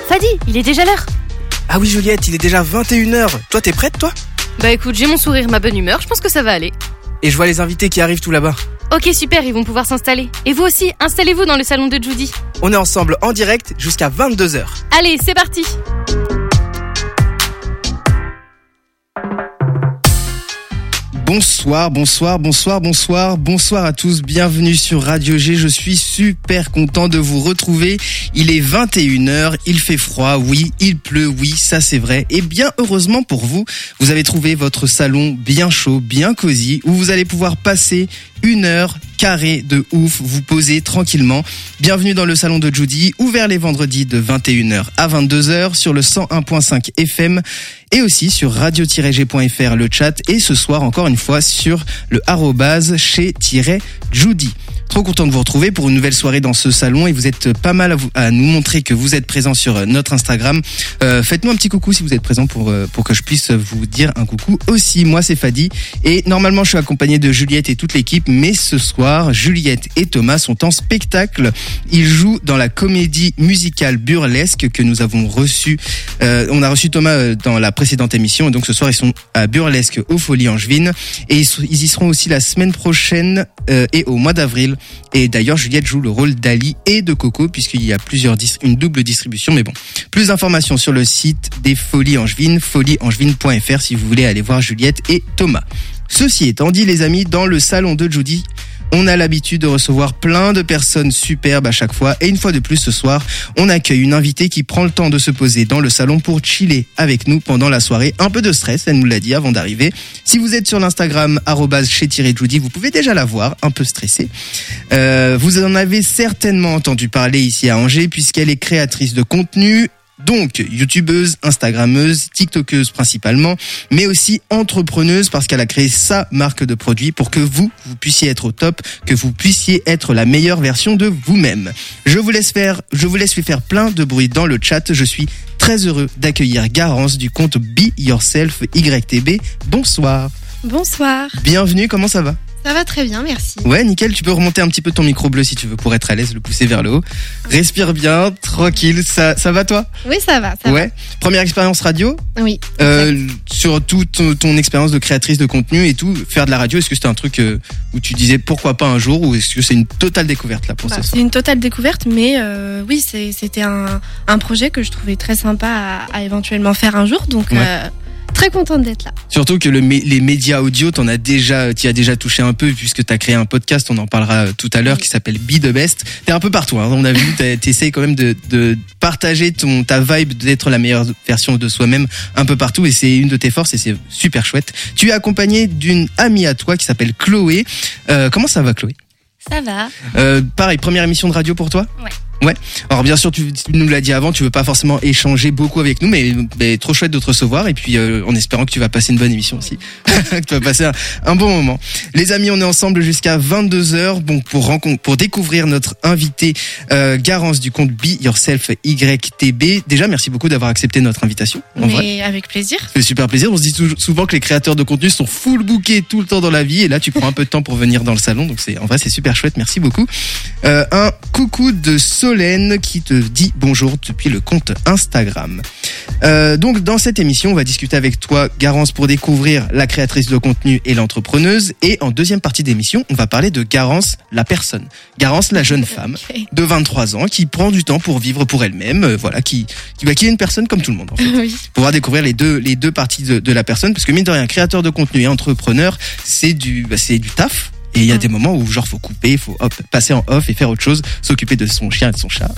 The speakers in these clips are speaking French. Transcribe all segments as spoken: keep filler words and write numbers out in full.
Fadi, il est déjà l'heure. Ah oui Juliette, il est déjà vingt et une heures. Toi, t'es prête, toi ? Bah écoute, j'ai mon sourire, ma bonne humeur, je pense que ça va aller. Et je vois les invités qui arrivent tout là-bas. Ok, super, ils vont pouvoir s'installer. Et vous aussi, installez-vous dans le salon de Judy. On est ensemble en direct jusqu'à vingt-deux heures. Allez, c'est parti. Bonsoir, bonsoir, bonsoir, bonsoir, bonsoir à tous, bienvenue sur Radio G, je suis super content de vous retrouver, il est vingt et une heures, il fait froid, oui, il pleut, oui, ça c'est vrai, et bien heureusement pour vous, vous avez trouvé votre salon bien chaud, bien cosy, où vous allez pouvoir passer une heure carrée de ouf, vous poser tranquillement. Bienvenue dans le salon de Judy, ouvert les vendredis de vingt et une heures à vingt-deux heures sur le cent un point cinq F M et aussi sur radio tiret g point f r le chat et ce soir encore une fois sur le arrobase chez-Judy. Trop content de vous retrouver pour une nouvelle soirée dans ce salon et vous êtes pas mal à, vous, à nous montrer que vous êtes présents sur notre Instagram. Euh, faites-nous un petit coucou si vous êtes présents pour, pour que je puisse vous dire un coucou aussi. Moi c'est Fadi et normalement je suis accompagné de Juliette et toute l'équipe, mais ce soir Juliette et Thomas sont en spectacle. Ils jouent dans la comédie musicale Burlesque que nous avons reçue. Euh, on a reçu Thomas dans la précédente émission et donc ce soir ils sont à Burlesque aux Folies Angevines et ils, ils y seront aussi la semaine prochaine euh, et au mois d'avril. Et d'ailleurs Juliette joue le rôle d'Ali et de Coco puisqu'il y a plusieurs dis- une double distribution, mais bon, plus d'informations sur le site des Folies Angevines, folie angevines point f r si vous voulez aller voir Juliette et Thomas. Ceci étant dit les amis, dans le salon de Judy, on a l'habitude de recevoir plein de personnes superbes à chaque fois et une fois de plus ce soir, on accueille une invitée qui prend le temps de se poser dans le salon pour chiller avec nous pendant la soirée. Un peu de stress, elle nous l'a dit avant d'arriver. Si vous êtes sur l'Instagram arobase chez-Judy, vous pouvez déjà la voir, un peu stressée. Euh, vous en avez certainement entendu parler ici à Angers puisqu'elle est créatrice de contenu. Donc, youtubeuse, instagrammeuse, tiktokeuse principalement, mais aussi entrepreneuse parce qu'elle a créé sa marque de produits pour que vous, vous puissiez être au top, que vous puissiez être la meilleure version de vous-même. Je vous laisse faire, je vous laisse lui faire plein de bruit dans le chat. Je suis très heureux d'accueillir Garance du compte Be Yourself Y T B. Bonsoir. Bonsoir. Bienvenue, comment ça va ? Ça va très bien, merci. Ouais, nickel, tu peux remonter un petit peu ton micro bleu si tu veux pour être à l'aise, le pousser vers le haut. Respire bien, tranquille, ça, ça va toi ? Oui, ça va, ça ouais. Va. Première expérience radio ? Oui. Euh, sur toute ton, ton expérience de créatrice de contenu et tout, faire de la radio, est-ce que c'était un truc euh, où tu disais pourquoi pas un jour ou est-ce que c'est une totale découverte là pour bah, ce soir ? C'est une totale découverte, mais euh, oui, c'est, c'était un, un projet que je trouvais très sympa à, à éventuellement faire un jour, donc... Ouais. Euh, Très contente d'être là. Surtout que le, les médias audio, t'en as déjà, t'y as déjà touché un peu puisque t'as créé un podcast, on en parlera tout à l'heure, oui. Qui s'appelle Be the Best. T'es un peu partout, hein. On a vu, t'essayes quand même de, de partager ton, ta vibe d'être la meilleure version de soi-même un peu partout et c'est une de tes forces et c'est super chouette. Tu es accompagné d'une amie à toi qui s'appelle Chloé. Euh, comment ça va, Chloé ? Ça va. Euh, pareil, première émission de radio pour toi ? Ouais. Ouais. Alors bien sûr, tu, tu nous l'as dit avant, tu veux pas forcément échanger beaucoup avec nous, mais, mais trop chouette de te recevoir et puis euh, en espérant que tu vas passer une bonne émission aussi, que tu vas passer un, un bon moment. Les amis, on est ensemble jusqu'à vingt-deux heures, bon pour rencontre, pour découvrir notre invité euh, Garance du compte Be Yourself Y T B. Déjà, merci beaucoup d'avoir accepté notre invitation. En mais vrai. Avec plaisir. Ça fait super plaisir. On se dit souvent que les créateurs de contenu sont full bookés tout le temps dans la vie et là tu prends un peu de temps pour venir dans le salon, donc c'est en vrai c'est super chouette. Merci beaucoup. Euh, un coucou de Solène qui te dit bonjour depuis le compte Instagram. Euh, donc dans cette émission, on va discuter avec toi, Garance, pour découvrir la créatrice de contenu et l'entrepreneuse. Et en deuxième partie d'émission, on va parler de Garance, la personne. Garance, la jeune femme okay. de vingt-trois ans qui prend du temps pour vivre pour elle-même, euh, voilà, qui qui, bah, qui est une personne comme tout le monde en fait. Oui. Pouvoir découvrir les deux les deux parties de, de la personne, parce que mine de rien, créateur de contenu et entrepreneur, c'est du bah, c'est du taf. Et il y a des moments où genre faut couper, faut hop, passer en off et faire autre chose, s'occuper de son chien et de son chat,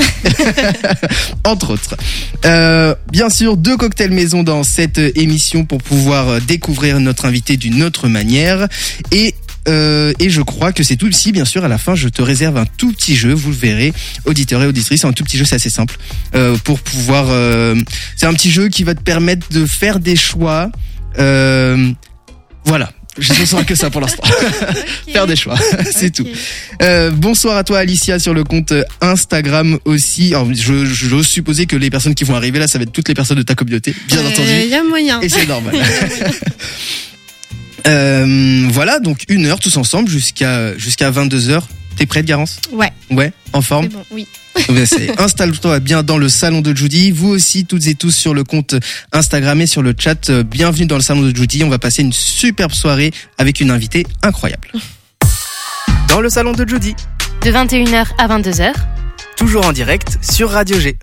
entre autres. Euh, bien sûr, deux cocktails maison dans cette émission pour pouvoir découvrir notre invité d'une autre manière. Et Euh, et je crois que c'est tout. Si bien sûr à la fin je te réserve un tout petit jeu, vous le verrez, auditeurs et auditrices, c'est un tout petit jeu, c'est assez simple euh, pour pouvoir. Euh, c'est un petit jeu qui va te permettre de faire des choix. Euh, voilà. Je ne sens que ça pour l'instant. Okay. Faire des choix, c'est okay. tout. Euh, bonsoir à toi Alicia sur le compte Instagram aussi. Alors, je, je j'ose supposer que les personnes qui vont arriver là, ça va être toutes les personnes de ta communauté, bien euh, entendu. Il y a moyen. Et c'est normal. euh, voilà, donc une heure tous ensemble jusqu'à jusqu'à vingt-deux heures. T'es prête, Garance ? Ouais. Ouais, en forme. C'est bon, oui. Ben, c'est, installe-toi bien dans le salon de Judy. Vous aussi, toutes et tous sur le compte Instagram et sur le chat. Bienvenue dans le salon de Judy. On va passer une superbe soirée avec une invitée incroyable. Dans le salon de Judy, De vingt et une heures à vingt-deux heures. toujours en direct sur Radio G.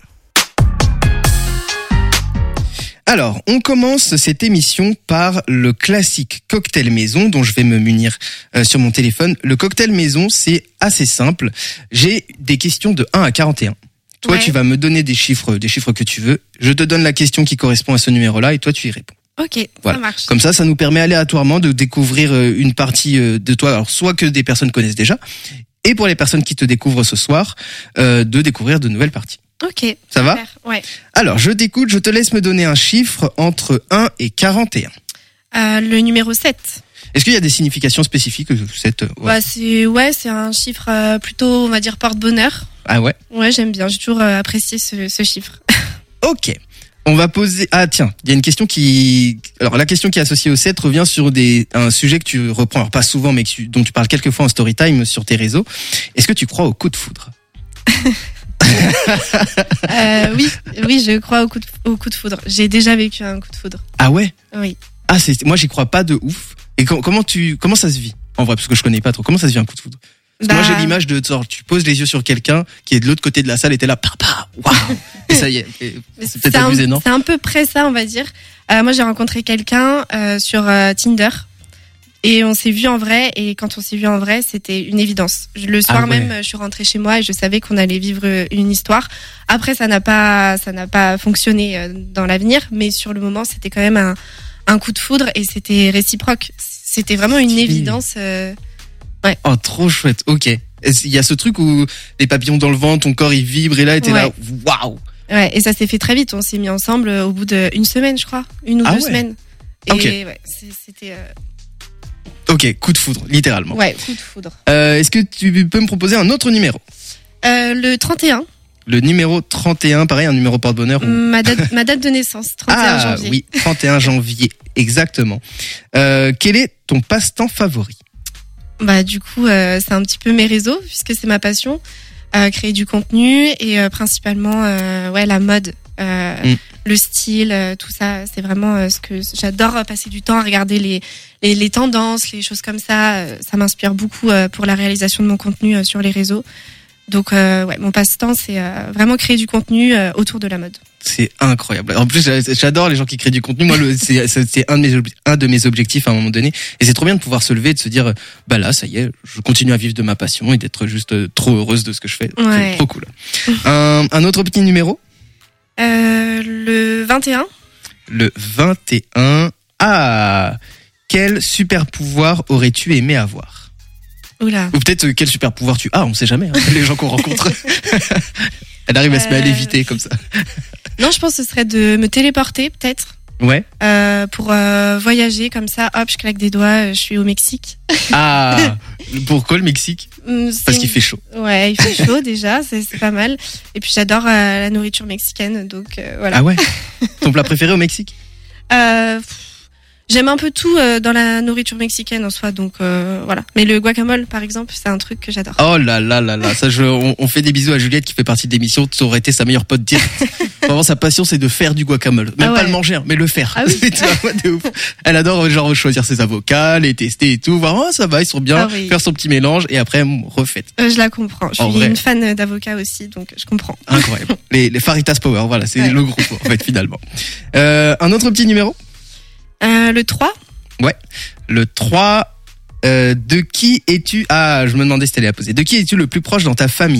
Alors, on commence cette émission par le classique cocktail maison dont je vais me munir euh, sur mon téléphone. Le cocktail maison, c'est assez simple. J'ai des questions de un à quarante et un. Toi, Ouais. tu vas me donner des chiffres, des chiffres que tu veux. Je te donne la question qui correspond à ce numéro-là et toi, tu y réponds. Ok, Voilà. ça marche. Comme ça, ça nous permet aléatoirement de découvrir euh, une partie euh, de toi. Alors, soit que des personnes connaissent déjà, et pour les personnes qui te découvrent ce soir, euh, de découvrir de nouvelles parties. Ok. Ça va ? super, ouais. Alors, je t'écoute, je te laisse me donner un chiffre entre un et quarante et un. Euh, le numéro sept. Est-ce qu'il y a des significations spécifiques euh, cette, euh, ouais. Bah, c'est, ouais, c'est un chiffre euh, plutôt, on va dire, porte-bonheur. Ah ouais. Ouais, j'aime bien. J'ai toujours euh, apprécié ce, ce chiffre. Ok. On va poser. Ah tiens, il y a une question qui. Alors la question qui est associée au sept revient sur des un sujet que tu reprends, alors pas souvent, mais que tu- dont tu parles quelques fois en story time sur tes réseaux. Est-ce que tu crois au coup de foudre ? Euh, oui, oui, je crois au coup de, au coup de foudre. J'ai déjà vécu un coup de foudre. Ah ouais. Oui. Ah c'est. Moi j'y crois pas de ouf. Et com- comment tu comment ça se vit en vrai, parce que je connais pas trop. Comment ça se vit un coup de foudre ? Parce que moi Bah, j'ai l'image de genre tu poses les yeux sur quelqu'un qui est de l'autre côté de la salle et t'es là, papa, waouh. Et ça y est. Et c'est peut-être un, abusé, non ? c'est un peu près ça, on va dire. Euh, moi, j'ai rencontré quelqu'un euh, sur euh, Tinder et on s'est vu en vrai. Et quand on s'est vu en vrai, c'était une évidence. Je- Le soir Ah ouais. même, je suis rentrée chez moi et je savais qu'on allait vivre une histoire. Après, ça n'a pas, ça n'a pas fonctionné euh, dans l'avenir, mais sur le moment, c'était quand même un, un coup de foudre et c'était réciproque. C'était vraiment une Stylé. évidence. euh, Oh trop chouette. Ok. Il y a ce truc où les papillons dans le ventre, ton corps il vibre et là et t'es là, Ouais. waouh. Ouais, et ça s'est fait très vite. On s'est mis ensemble euh, au bout d'une semaine, je crois, une ou Ah deux ouais. semaines. Et Ok. ouais, c'est- c'était euh, Ok, coup de foudre, littéralement. ouais, coup de foudre. Euh, Est-ce que tu peux me proposer un autre numéro ? Euh, le trente et un, Le numéro trente et un, pareil, un numéro porte-bonheur. Ou... ma date, ma date de naissance, trente et un Ah janvier. oui, trente et un janvier, exactement. Euh, quel est ton passe-temps favori ? Bah du coup, euh, c'est un petit peu mes réseaux puisque c'est ma passion, euh, créer du contenu et euh, principalement euh, ouais la mode, euh, Mm. le style, euh, tout ça. C'est vraiment euh, ce que j'adore, euh, passer du temps à regarder les les, les tendances, les choses comme ça. Euh, ça m'inspire beaucoup euh, pour la réalisation de mon contenu euh, sur les réseaux. Donc euh, ouais, mon passe-temps c'est euh, vraiment créer du contenu euh, autour de la mode. C'est incroyable. En plus, j'adore les gens qui créent du contenu. Moi, le- c'est c'est- c'est un de mes ob- un de mes objectifs à un moment donné. Et c'est trop bien de pouvoir se lever et de se dire, bah là, ça y est, je continue à vivre de ma passion et d'être juste euh, trop heureuse de ce que je fais. Ouais. C'est trop cool. Un, un autre petit numéro, Euh, le vingt et un. le vingt et un. Ah, quel super pouvoir aurais-tu aimé avoir ? Oula. Ou peut-être euh, quel super pouvoir tu as, on sait jamais. Hein, les gens qu'on rencontre. Elle arrive à se mettre à Euh, léviter comme ça. Non, je pense que ce serait de me téléporter peut-être. Ouais. Euh, pour euh, voyager comme ça, hop, je claque des doigts, euh, je suis au Mexique. Ah, pourquoi le Mexique ? Hum, c'est Parce qu'il une- fait chaud. Ouais, il fait chaud déjà, c'est c'est pas mal. Et puis j'adore euh, la nourriture mexicaine, donc euh, voilà. Ah ouais. Ton plat préféré au Mexique ? Euh, pff, J'aime un peu tout euh, dans la nourriture mexicaine en soi, donc euh, voilà. Mais le guacamole, par exemple, c'est un truc que j'adore. Oh là là là là, ça je, on, on fait des bisous à Juliette qui fait partie de l'émission. Ça aurait été sa meilleure pote direct. Vraiment sa passion c'est de faire du guacamole, même Ah pas ouais. le manger, hein, mais le faire. Ah oui. C'est vraiment de ouf. Elle adore genre choisir ses avocats, les tester et tout. Voir oh ça va, ils sont bien. Ah oui. Faire son petit mélange et après hum, refaites. Euh, je la comprends. Je En suis vrai. une fan d'avocat aussi, donc je comprends. Incroyable. les, les Faritas Power, voilà, c'est Ouais. le groupe en fait finalement. Euh, un autre petit numéro. Euh, le trois. Ouais. Le trois. Euh, de qui es-tu Ah, je me demandais si t'allais la poser. De qui es-tu le plus proche dans ta famille ?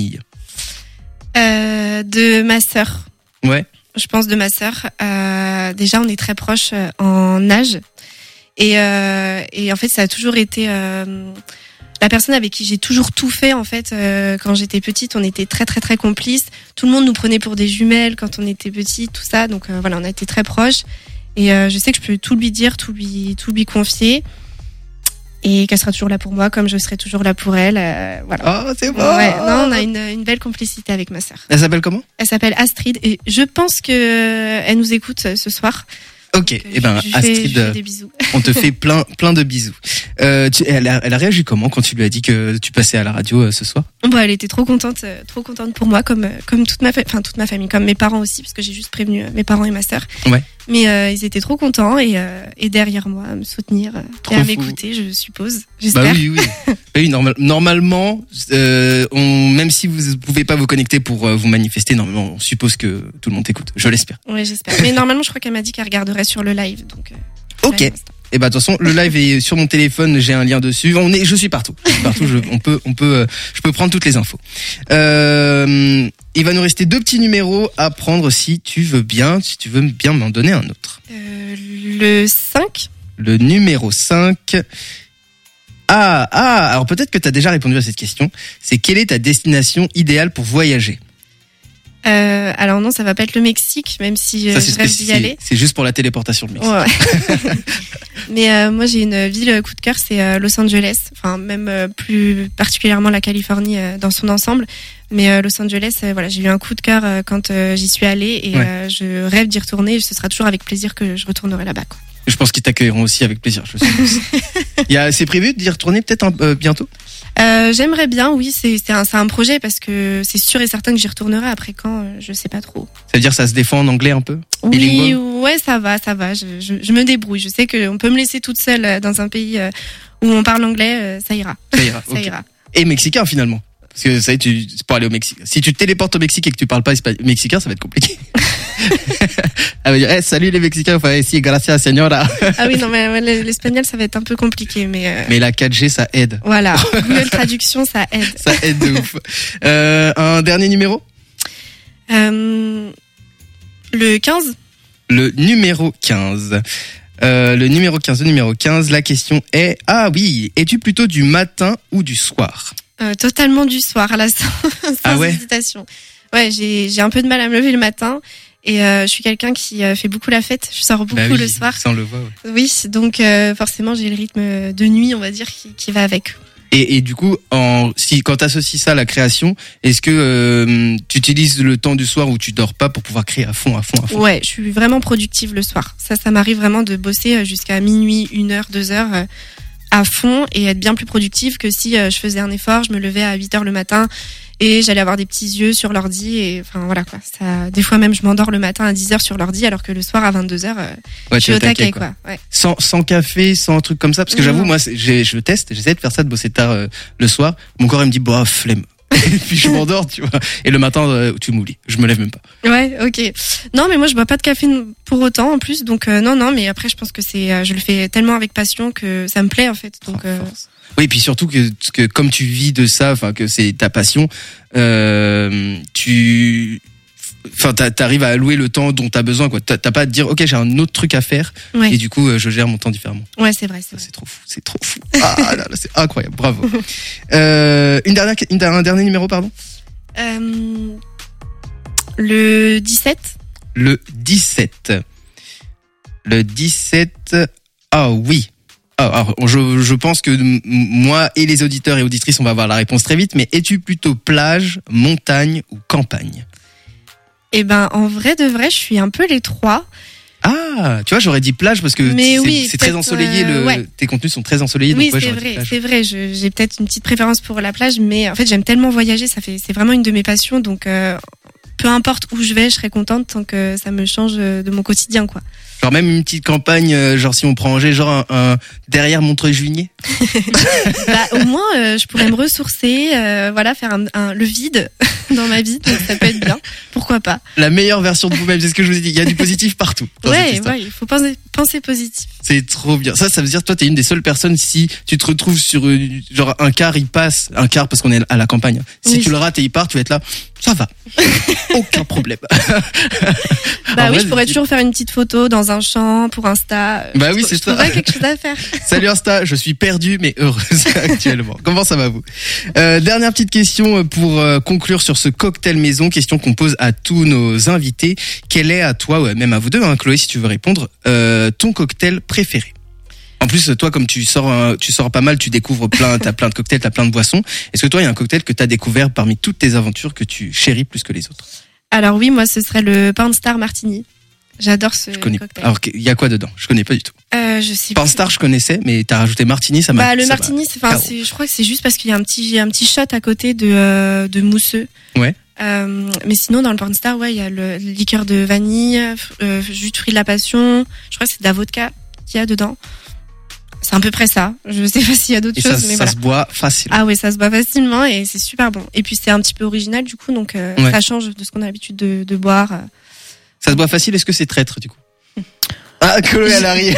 Euh, de ma sœur. Ouais. Je pense de ma sœur. Euh, déjà, on est très proches euh, en âge. Et, euh, et en fait, ça a toujours été euh, la personne avec qui j'ai toujours tout fait. En fait, euh, quand j'étais petite, on était très très très complices. Tout le monde nous prenait pour des jumelles quand on était petits, tout ça. Donc euh, voilà, on a été très proches. Et euh, je sais que je peux tout lui dire, tout lui tout lui confier. Et qu'elle sera toujours là pour moi, comme je serai toujours là pour elle. Euh, voilà. Oh, c'est bon. Ouais, non, on a une, une belle complicité avec ma sœur. Elle s'appelle comment ? Elle s'appelle Astrid et je pense que euh, elle nous écoute euh, ce soir. Ok, Donc, et ben je lui fais- je lui Astrid, fais des bisous. on te fait plein plein de bisous. Euh, tu, elle, a, elle a réagi comment quand tu lui as dit que tu passais à la radio euh, ce soir? Bon, elle était trop contente, euh, trop contente pour moi, comme euh, comme toute ma, fa- enfin toute ma famille, comme mes parents aussi, parce que j'ai juste prévenu euh, mes parents et ma sœur. Ouais. Mais euh, ils étaient trop contents et euh, et derrière moi à me soutenir euh, Trop et à fou. m'écouter, je suppose. Bah J'espère. oui, oui. Bah oui, normal, normalement, euh, on, même si vous pouvez pas vous connecter pour euh, vous manifester, normalement, on suppose que tout le monde t'écoute. Je l'espère. Ouais, j'espère. Mais normalement, je crois qu'elle m'a dit qu'elle regarderait sur le live, donc. euh, Ok. là, pour l'instant. Et bah de toute façon, le live est sur mon téléphone, j'ai un lien dessus. On est, je suis partout. Je suis partout. Je, on peut, on peut, euh, je peux prendre toutes les infos. Euh, il va nous rester deux petits numéros à prendre si tu veux bien, si tu veux bien m'en donner un autre. Euh, le cinq. Le numéro cinq. Ah, ah, alors peut-être que tu as déjà répondu à cette question. C'est quelle est ta destination idéale pour voyager? Euh, alors non, ça va pas être le Mexique, même si euh, Ça, c'est je rêve d'y spécifié. aller. C'est juste pour la téléportation, le Mexique. Ouais. Mais euh, moi, j'ai une ville coup de cœur, c'est euh, Los Angeles. Enfin, même euh, plus particulièrement la Californie euh, dans son ensemble. Mais euh, Los Angeles, euh, voilà, j'ai eu un coup de cœur euh, quand euh, j'y suis allée et Ouais. euh, je rêve d'y retourner. Et ce sera toujours avec plaisir que je retournerai là-bas, quoi. Je pense qu'ils t'accueilleront aussi avec plaisir. Je suppose. Il y a, c'est prévu d'y retourner peut-être un- euh, bientôt. Euh, j'aimerais bien, oui, c'est c'est un, c'est un projet parce que c'est sûr et certain que j'y retournerai. Après quand, euh, je sais pas trop. Ça veut dire que ça se défend en anglais un peu? Oui, Bilingual? ouais, ça va, ça va. Je, je, je me débrouille. Je sais qu'on peut me laisser toute seule euh, dans un pays euh, où on parle anglais, euh, ça ira. Ça ira. Ça ok. ira. Et mexicain finalement. Parce que ça y est, tu, c'est pour aller au Mexique. Si tu te téléportes au Mexique et que tu parles pas espa- mexicain, ça va être compliqué. Elle va dire, eh, salut les Mexicains, enfin, si, gracias, señora. Ah oui, non, mais ouais, l'espagnol, ça va être un peu compliqué, mais, euh, Mais la quatre G, ça aide. voilà. Google Traduction, ça aide. Ça aide de ouf. Euh, un dernier numéro? Euh, le quinze. Le numéro quinze. Euh, le numéro quinze, le numéro quinze, la question est, ah oui, es-tu plutôt du matin ou du soir? Euh, totalement du soir, là, sans, sans Ah ouais hésitation. Ouais, j'ai j'ai un peu de mal à me lever le matin. Et euh, je suis quelqu'un qui euh, fait beaucoup la fête. Je sors beaucoup Bah oui, le soir. Ça on le voit, ouais. Oui, donc euh, forcément j'ai le rythme de nuit, on va dire, qui, qui va avec. Et, et du coup, en, si quand t'associes ça à la création, est-ce que euh, tu utilises le temps du soir où tu dors pas pour pouvoir créer à fond, à fond, à fond? Ouais, je suis vraiment productive le soir. Ça, ça m'arrive vraiment de bosser jusqu'à minuit, une heure, deux heures euh, à fond et être bien plus productive que si euh, je faisais un effort, je me levais à huit heures le matin et j'allais avoir des petits yeux sur l'ordi et enfin voilà quoi. Ça, des fois même je m'endors le matin à dix heures sur l'ordi alors que le soir à vingt-deux heures, euh, Ouais, je suis tu es au taquet quoi. quoi. Ouais. Sans, sans café, sans un truc comme ça, parce que Non. j'avoue, moi, c'est- j'ai, je teste, j'essaie de faire ça, de bosser tard euh, le soir. Mon corps il me dit, bah flemme. Et puis je m'endors, tu vois. Et le matin, euh, tu m'oublies. Je me lève même pas. Ouais, ok. Non, mais moi je bois pas de café pour autant en plus, donc euh, non, non. Mais après, je pense que c'est, euh, je le fais tellement avec passion que ça me plaît en fait. Donc, Oh, euh, force. Oui, et puis surtout que, que comme tu vis de ça, enfin que c'est ta passion, euh, tu, enfin t'a- t'arrives à allouer le temps dont t'as besoin, quoi. T'as t'as pas à te dire, ok, j'ai un autre truc à faire, ouais, et du coup, euh, je gère mon temps différemment. ouais, c'est vrai, c'est Ça, vrai. c'est trop fou, c'est trop fou. Ah là là, c'est incroyable, bravo. Euh, une dernière, une, un dernier numéro, pardon. Euh, le dix-sept. Le dix-sept. Le dix-sept. Ah oui. Ah, alors, je, je pense que m- moi et les auditeurs et auditrices, on va avoir la réponse très vite. Mais es-tu plutôt plage, montagne ou campagne? Eh ben, en vrai de vrai, je suis un peu les trois. Ah, tu vois, j'aurais dit plage parce que Mais c'est oui, c'est très peut-être, ensoleillé. euh, Le, ouais. Tes contenus sont très ensoleillés. Oui, donc ouais, c'est j'aurais dit vrai, plage. c'est vrai. Je- J'ai peut-être une petite préférence pour la plage, mais en fait, j'aime tellement voyager. Ça fait, c'est vraiment une de mes passions. Donc, euh, peu importe où je vais, je serai contente tant que ça me change de mon quotidien, quoi. Genre même une petite campagne, euh, genre si on prend Angers, genre un, un derrière Montreuil-Juigné. Bah, au moins, euh, je pourrais me ressourcer, euh, voilà, faire un, un- le vide dans ma vie. Donc, ça peut être bien. Pourquoi pas? La meilleure version de vous-même, c'est ce que je vous ai dit. Il y a du positif partout. dans cette Ouais, histoire. ouais, il faut penser, penser positif. C'est trop bien. Ça, ça veut dire toi, t'es une des seules personnes si tu te retrouves sur euh, genre un car, il passe un car parce qu'on est à la campagne. Si Oui. tu le rates et il part, tu vas être là. Ça va, aucun problème. Bah En oui, vrai, je pourrais c'est- toujours faire une petite photo dans un champ pour Insta. Bah oui, Je- c'est je ça. trouverais quelque chose à faire. Salut Insta, je suis perdu mais heureuse actuellement. Comment ça va vous? euh, Dernière petite question pour euh, conclure sur ce cocktail maison, question qu'on pose à tous nos invités. Quel est à toi, ouais, même à vous deux, hein, Chloé, si tu veux répondre, euh, ton cocktail préféré? En plus, toi, comme tu sors, euh, tu sors pas mal, tu découvres plein, t'as plein de cocktails, t'as plein de boissons. Est-ce que toi, il y a un cocktail que t'as découvert parmi toutes tes aventures que tu chéris plus que les autres? Alors oui, moi, ce serait le Pornstar Martini. J'adore ce Je connais. cocktail. Alors, il y a quoi dedans? Je connais pas du tout. Euh, je sais Pornstar, je connaissais, mais t'as rajouté martini, ça m'a. Bah, le ça martini, c'est, enfin, Ah, c'est, je crois que c'est juste parce qu'il y a un petit, un petit shot à côté de, euh, de mousseux. Ouais. Euh, mais sinon, dans le Pornstar, ouais, il y a le, le liqueur de vanille, euh, jus de fruits de la passion. Je crois que c'est de la vodka qu'il y a dedans. C'est à peu près ça. Je sais pas s'il y a d'autres Et choses, ça, mais ça voilà. se boit facile. Ah oui, ça se boit facilement et c'est super bon. Et puis c'est un petit peu original du coup, donc euh, Ouais. ça change de ce qu'on a l'habitude de, de boire. Ça se boit facile. Est-ce que c'est traître du coup? Ah, Chloé, elle arrive.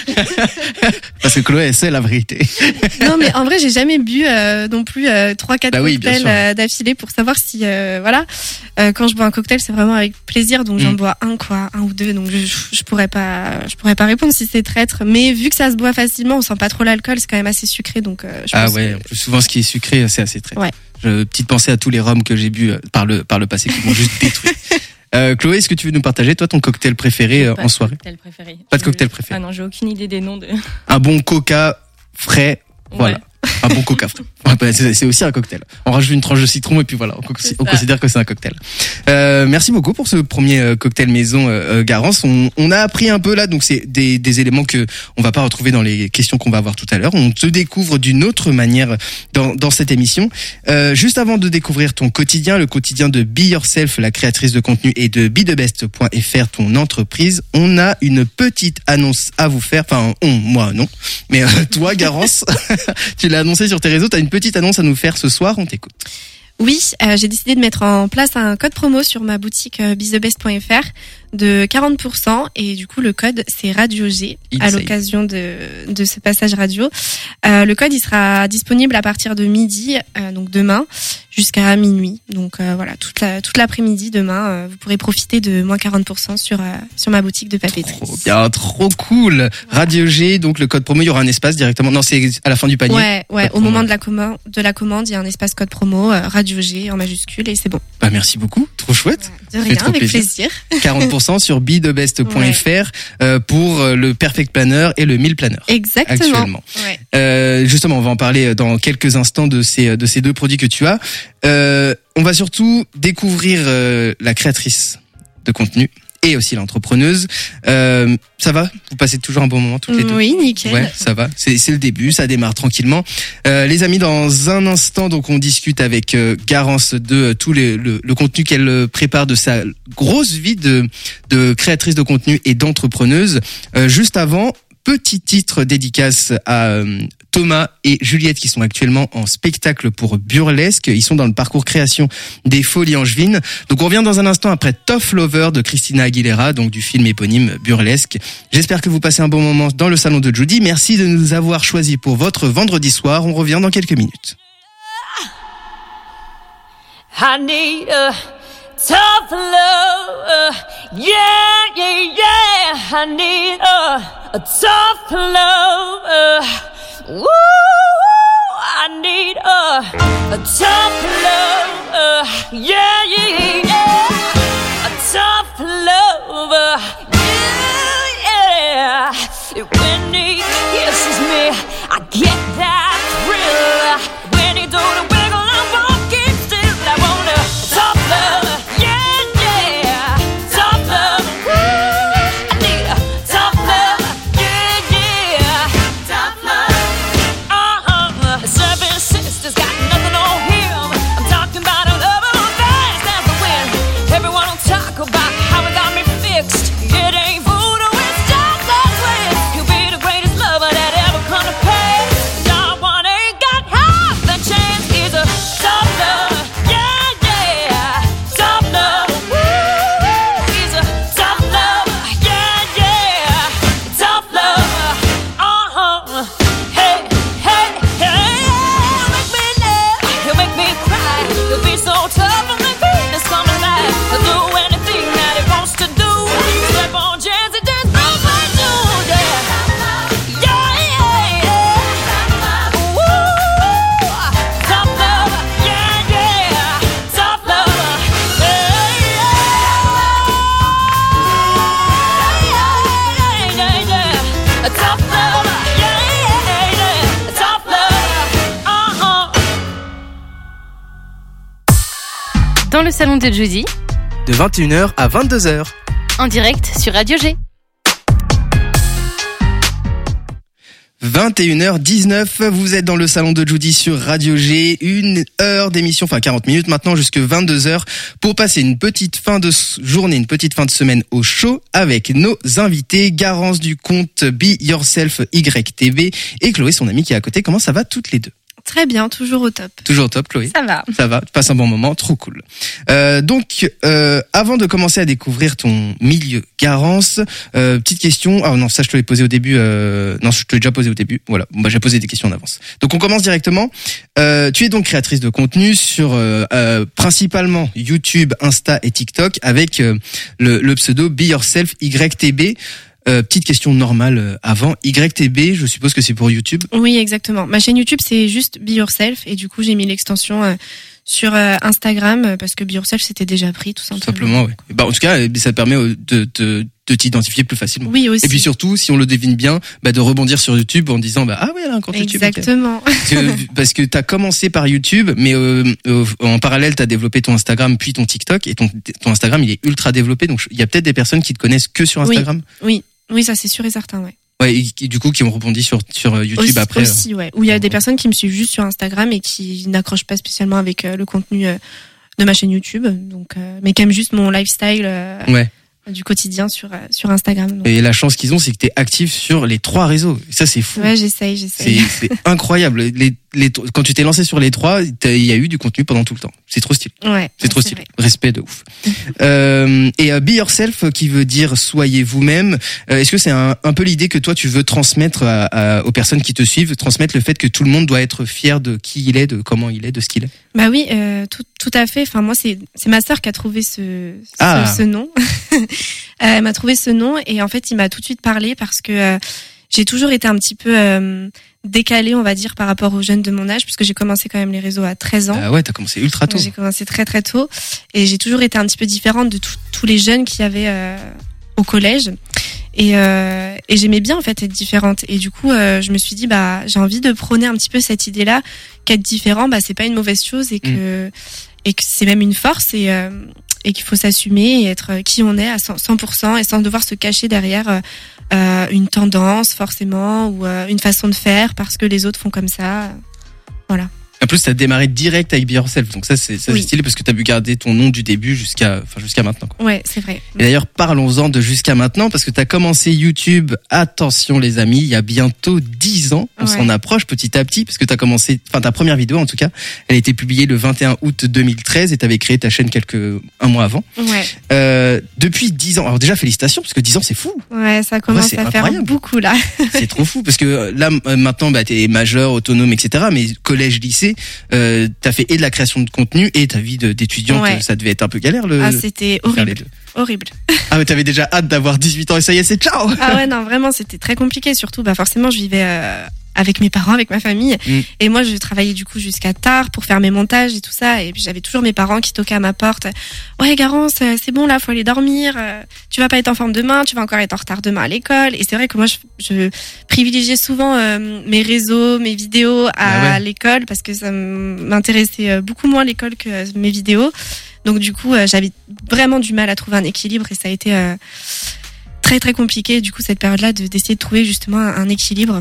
Parce que Chloé, elle sait la vérité. Non, mais en vrai, j'ai jamais bu euh, non plus euh, trois, quatre Bah oui, bien cocktails sûr. euh, d'affilée pour savoir si, euh, voilà. Euh, quand je bois un cocktail, c'est vraiment avec plaisir, donc j'en Mm. bois un, quoi, un ou deux. Donc je, je pourrais pas, je pourrais pas répondre si c'est traître. Mais vu que ça se boit facilement, on sent pas trop l'alcool, c'est quand même assez sucré, donc. Euh, je Ah pense ouais. que- En plus, souvent, ce qui est sucré, c'est assez traître. Ouais. Je, petite pensée à tous les rhums que j'ai bu euh, par le par le passé qui m'ont juste détruit. Euh, Chloé, est-ce que tu veux nous partager toi ton cocktail préféré euh, Pas en de soirée? cocktail préféré. Pas de Je- cocktail préféré. Ah non, j'ai aucune idée des noms de. Un bon coca frais, voilà. Ouais. Un bon coca frais. Ouais, bah, c'est c'est aussi un cocktail. On rajoute une tranche de citron et puis voilà, on, co- C'est on ça. considère que c'est un cocktail. Euh, merci beaucoup pour ce premier euh, cocktail maison euh, euh, Garance. On, on a appris un peu là, donc c'est des, des éléments que on va pas retrouver dans les questions qu'on va avoir tout à l'heure. On te découvre d'une autre manière dans, dans cette émission. Euh, juste avant de découvrir ton quotidien, le quotidien de Be Yourself, la créatrice de contenu, et de be the best point f r, ton entreprise, on a une petite annonce à vous faire. Enfin, on, moi non, mais euh, toi, Garance, tu l'as annoncé sur tes réseaux. T'as une petite annonce à nous faire ce soir. On t'écoute. Oui, euh, j'ai décidé de mettre en place un code promo sur ma boutique euh, be the best point f r de quarante pour cent et du coup le code c'est Radio G à Insane. l'occasion de de ce passage radio. Euh, le code il sera disponible à partir de midi, euh, donc demain jusqu'à minuit. Donc euh, voilà, toute la toute l'après-midi demain, euh, vous pourrez profiter de moins quarante pour cent sur euh, sur ma boutique de papeterie. Trop bien, trop cool. Radio G, donc le code promo, il y aura un espace directement. Non, c'est à la fin du panier. Ouais, ouais. Code Au moment promo. de la commande, de la commande, il y a un espace code promo euh, Radio G en majuscule et c'est bon. Bah merci beaucoup, trop chouette. De fait rien, trop avec plaisir. plaisir. quarante pour cent sur be the best point f r euh, pour euh, le Perfect Planner et le Meal Planner. Exactement. Actuellement. Ouais. Euh, justement, on va en parler dans quelques instants de ces de ces deux produits que tu as. Euh, on va surtout découvrir euh, la créatrice de contenu et aussi l'entrepreneuse. Euh, ça va? Vous passez toujours un bon moment toutes les deux? Oui, nickel. Ouais, ça va. C'est c'est le début, ça démarre tranquillement. Euh, les amis, dans un instant, donc on discute avec euh, Garance de euh, tout les, le, le contenu qu'elle euh, prépare de sa grosse vie de de créatrice de contenu et d'entrepreneuse. Euh, juste avant, petit titre dédicace à euh, Thomas et Juliette qui sont actuellement en spectacle pour Burlesque. Ils sont dans le parcours création des Folies Angevines. Donc on revient dans un instant après Tough Lover de Christina Aguilera, donc du film éponyme Burlesque. J'espère que vous passez un bon moment dans le salon de Judy. Merci de nous avoir choisis pour votre vendredi soir. On revient dans quelques minutes. I need a tough love, yeah, yeah, yeah. I need a, a tough love, woo. I need a, a tough love, yeah, yeah, yeah. A tough love, yeah, yeah. When he kisses me, I get that thrill. When he do the wiggle, I'm walking still. I want a tough love, yeah, yeah. Tough love, woo. I need a tough love, yeah, yeah. Tough love, uh-huh. Seven sisters got nothing on him. I'm talking about a love who fast as the wind. Everyone will talk about how it got me fixed. It ain't voodoo, it's just love twist. He'll be the greatest lover that ever come to pay. No one ain't got half the chance. He's a tough love, yeah, yeah. Tough love, woo. He's a tough love, yeah, yeah. Tough love, uh-huh. Hey, hey, hey. He'll make me laugh, he'll make me cry. He'll be so tough and make penis come alive. He'll do anything that he wants to do. Step on chance and just break my news, yeah. Yeah, yeah, yeah. Woo. Tough love, yeah, yeah. Tough love, yeah, yeah, yeah. A tough love, yeah, yeah, yeah. A tough love, uh-huh. Dans le salon de Judy, De vingt et une heures à vingt-deux heures. en direct sur Radio G. vingt et une heures dix-neuf, vous êtes dans le salon de Judy sur Radio G, une heure d'émission, enfin quarante minutes maintenant jusque vingt-deux heures pour passer une petite fin de journée, une petite fin de semaine au chaud avec nos invités, Garance du compte Be Yourself Y T B et Chloé, son amie qui est à côté. Comment ça va toutes les deux? Très bien, toujours au top. Toujours au top, Chloé. Ça va. Ça va, tu passes un bon moment, trop cool. Euh, donc, euh, avant de commencer à découvrir ton milieu, Garance, euh, petite question. Ah non, ça je te l'ai posé au début. Euh, non, je te l'ai déjà posé au début. Voilà, bon, bah, j'ai posé des questions en avance. Donc, on commence directement. Euh, tu es donc créatrice de contenu sur euh, euh, principalement YouTube, Insta et TikTok avec euh, le, le pseudo Be Yourself Y T B. Euh, petite question normale euh, avant. Y T B, je suppose que c'est pour YouTube. Oui, exactement. Ma chaîne YouTube, c'est juste Be Yourself. Et du coup, j'ai mis l'extension euh, sur euh, Instagram euh, parce que Be Yourself, c'était déjà pris, tout simplement. Tout simplement, oui. Bah, en tout cas, ça permet de, de, de t'identifier plus facilement. Oui, aussi. Et puis surtout, si on le devine bien, bah, de rebondir sur YouTube en disant, bah, ah oui, elle a un compte YouTube. Exactement. Okay. Parce que, parce que t'as commencé par YouTube, mais euh, euh, en parallèle, t'as développé ton Instagram puis ton TikTok. Et ton, ton Instagram, il est ultra développé. Donc, il y a peut-être des personnes qui te connaissent que sur Instagram. Oui, oui. Oui, ça c'est sûr et certain, ouais. Ouais, et, et du coup qui ont rebondi sur sur YouTube aussi, après. Aussi, ouais. Où il y a des personnes qui me suivent juste sur Instagram et qui n'accrochent pas spécialement avec euh, le contenu euh, de ma chaîne YouTube, donc euh, mais qui aiment juste mon lifestyle euh, ouais. du quotidien sur euh, sur Instagram. Donc. Et la chance qu'ils ont, c'est que t'es active sur les trois réseaux. Et ça c'est fou. Ouais, j'essaye, j'essaye. C'est, c'est incroyable. Les, les, quand tu t'es lancé sur les trois, il y a eu du contenu pendant tout le temps. C'est trop stylé. Ouais. C'est trop c'est stylé. Vrai. Respect de ouf. euh, et uh, Be Yourself, qui veut dire soyez vous-même. Euh, est-ce que c'est un, un peu l'idée que toi tu veux transmettre à, à, aux personnes qui te suivent, transmettre le fait que tout le monde doit être fier de qui il est, de comment il est, de ce qu'il est? Bah oui, euh, tout, tout à fait. Enfin moi c'est c'est ma sœur qui a trouvé ce ce, ah. ce nom. Elle m'a trouvé ce nom et en fait il m'a tout de suite parlé parce que euh, j'ai toujours été un petit peu euh, décalée, on va dire, par rapport aux jeunes de mon âge, puisque j'ai commencé quand même les réseaux à treize ans. Ah ouais, t'as commencé ultra tôt. J'ai commencé très très tôt et j'ai toujours été un petit peu différente de tout, tous les jeunes qu'il y avait euh, au collège. Et, euh, et j'aimais bien en fait être différente. Et du coup, euh, je me suis dit bah j'ai envie de prôner un petit peu cette idée-là qu'être différent, bah c'est pas une mauvaise chose et que mmh. et que c'est même une force et euh, et qu'il faut s'assumer et être qui on est à cent pour cent et sans devoir se cacher derrière euh, une tendance forcément ou euh, une façon de faire parce que les autres font comme ça. Voilà. En plus, t'as démarré direct avec Be Yourself, donc ça c'est, ça, oui. c'est stylé parce que t'as pu garder ton nom du début jusqu'à, enfin jusqu'à maintenant. Quoi. Ouais, c'est vrai. Et d'ailleurs, parlons-en de jusqu'à maintenant parce que t'as commencé YouTube. Attention les amis, il y a bientôt dix ans. On ouais. s'en approche petit à petit parce que t'as commencé, enfin ta première vidéo en tout cas, elle a été publiée le vingt et un août deux mille treize et t'avais créé ta chaîne quelques un mois avant. Ouais. Euh, depuis dix ans. Alors déjà félicitations parce que dix ans c'est fou. Ouais, ça commence ouais, à incroyable. Faire beaucoup là. C'est trop fou parce que là maintenant, bah t'es majeur, autonome, et cetera. Mais collège, lycée. Euh, t'as fait et de la création de contenu et ta vie de, d'étudiante, ouais. ça devait être un peu galère le. Ah c'était horrible, horrible. Ah mais t'avais déjà hâte d'avoir dix-huit ans et ça y est c'est ciao. Ah ouais non vraiment c'était très compliqué surtout bah forcément je vivais euh, avec mes parents, avec ma famille mm. et moi je travaillais du coup jusqu'à tard pour faire mes montages et tout ça et puis j'avais toujours mes parents qui toquaient à ma porte. Ouais Garance c'est bon là faut aller dormir, tu vas pas être en forme demain, tu vas encore être en retard demain à l'école et c'est vrai que moi je, je privilégiais souvent euh, mes réseaux, mes vidéos à ah ouais. l'école parce que ça m'intéressait beaucoup moins l'école que mes vidéos. Donc du coup, euh, j'avais vraiment du mal à trouver un équilibre et ça a été euh, très très compliqué du coup cette période-là de, d'essayer de trouver justement un, un équilibre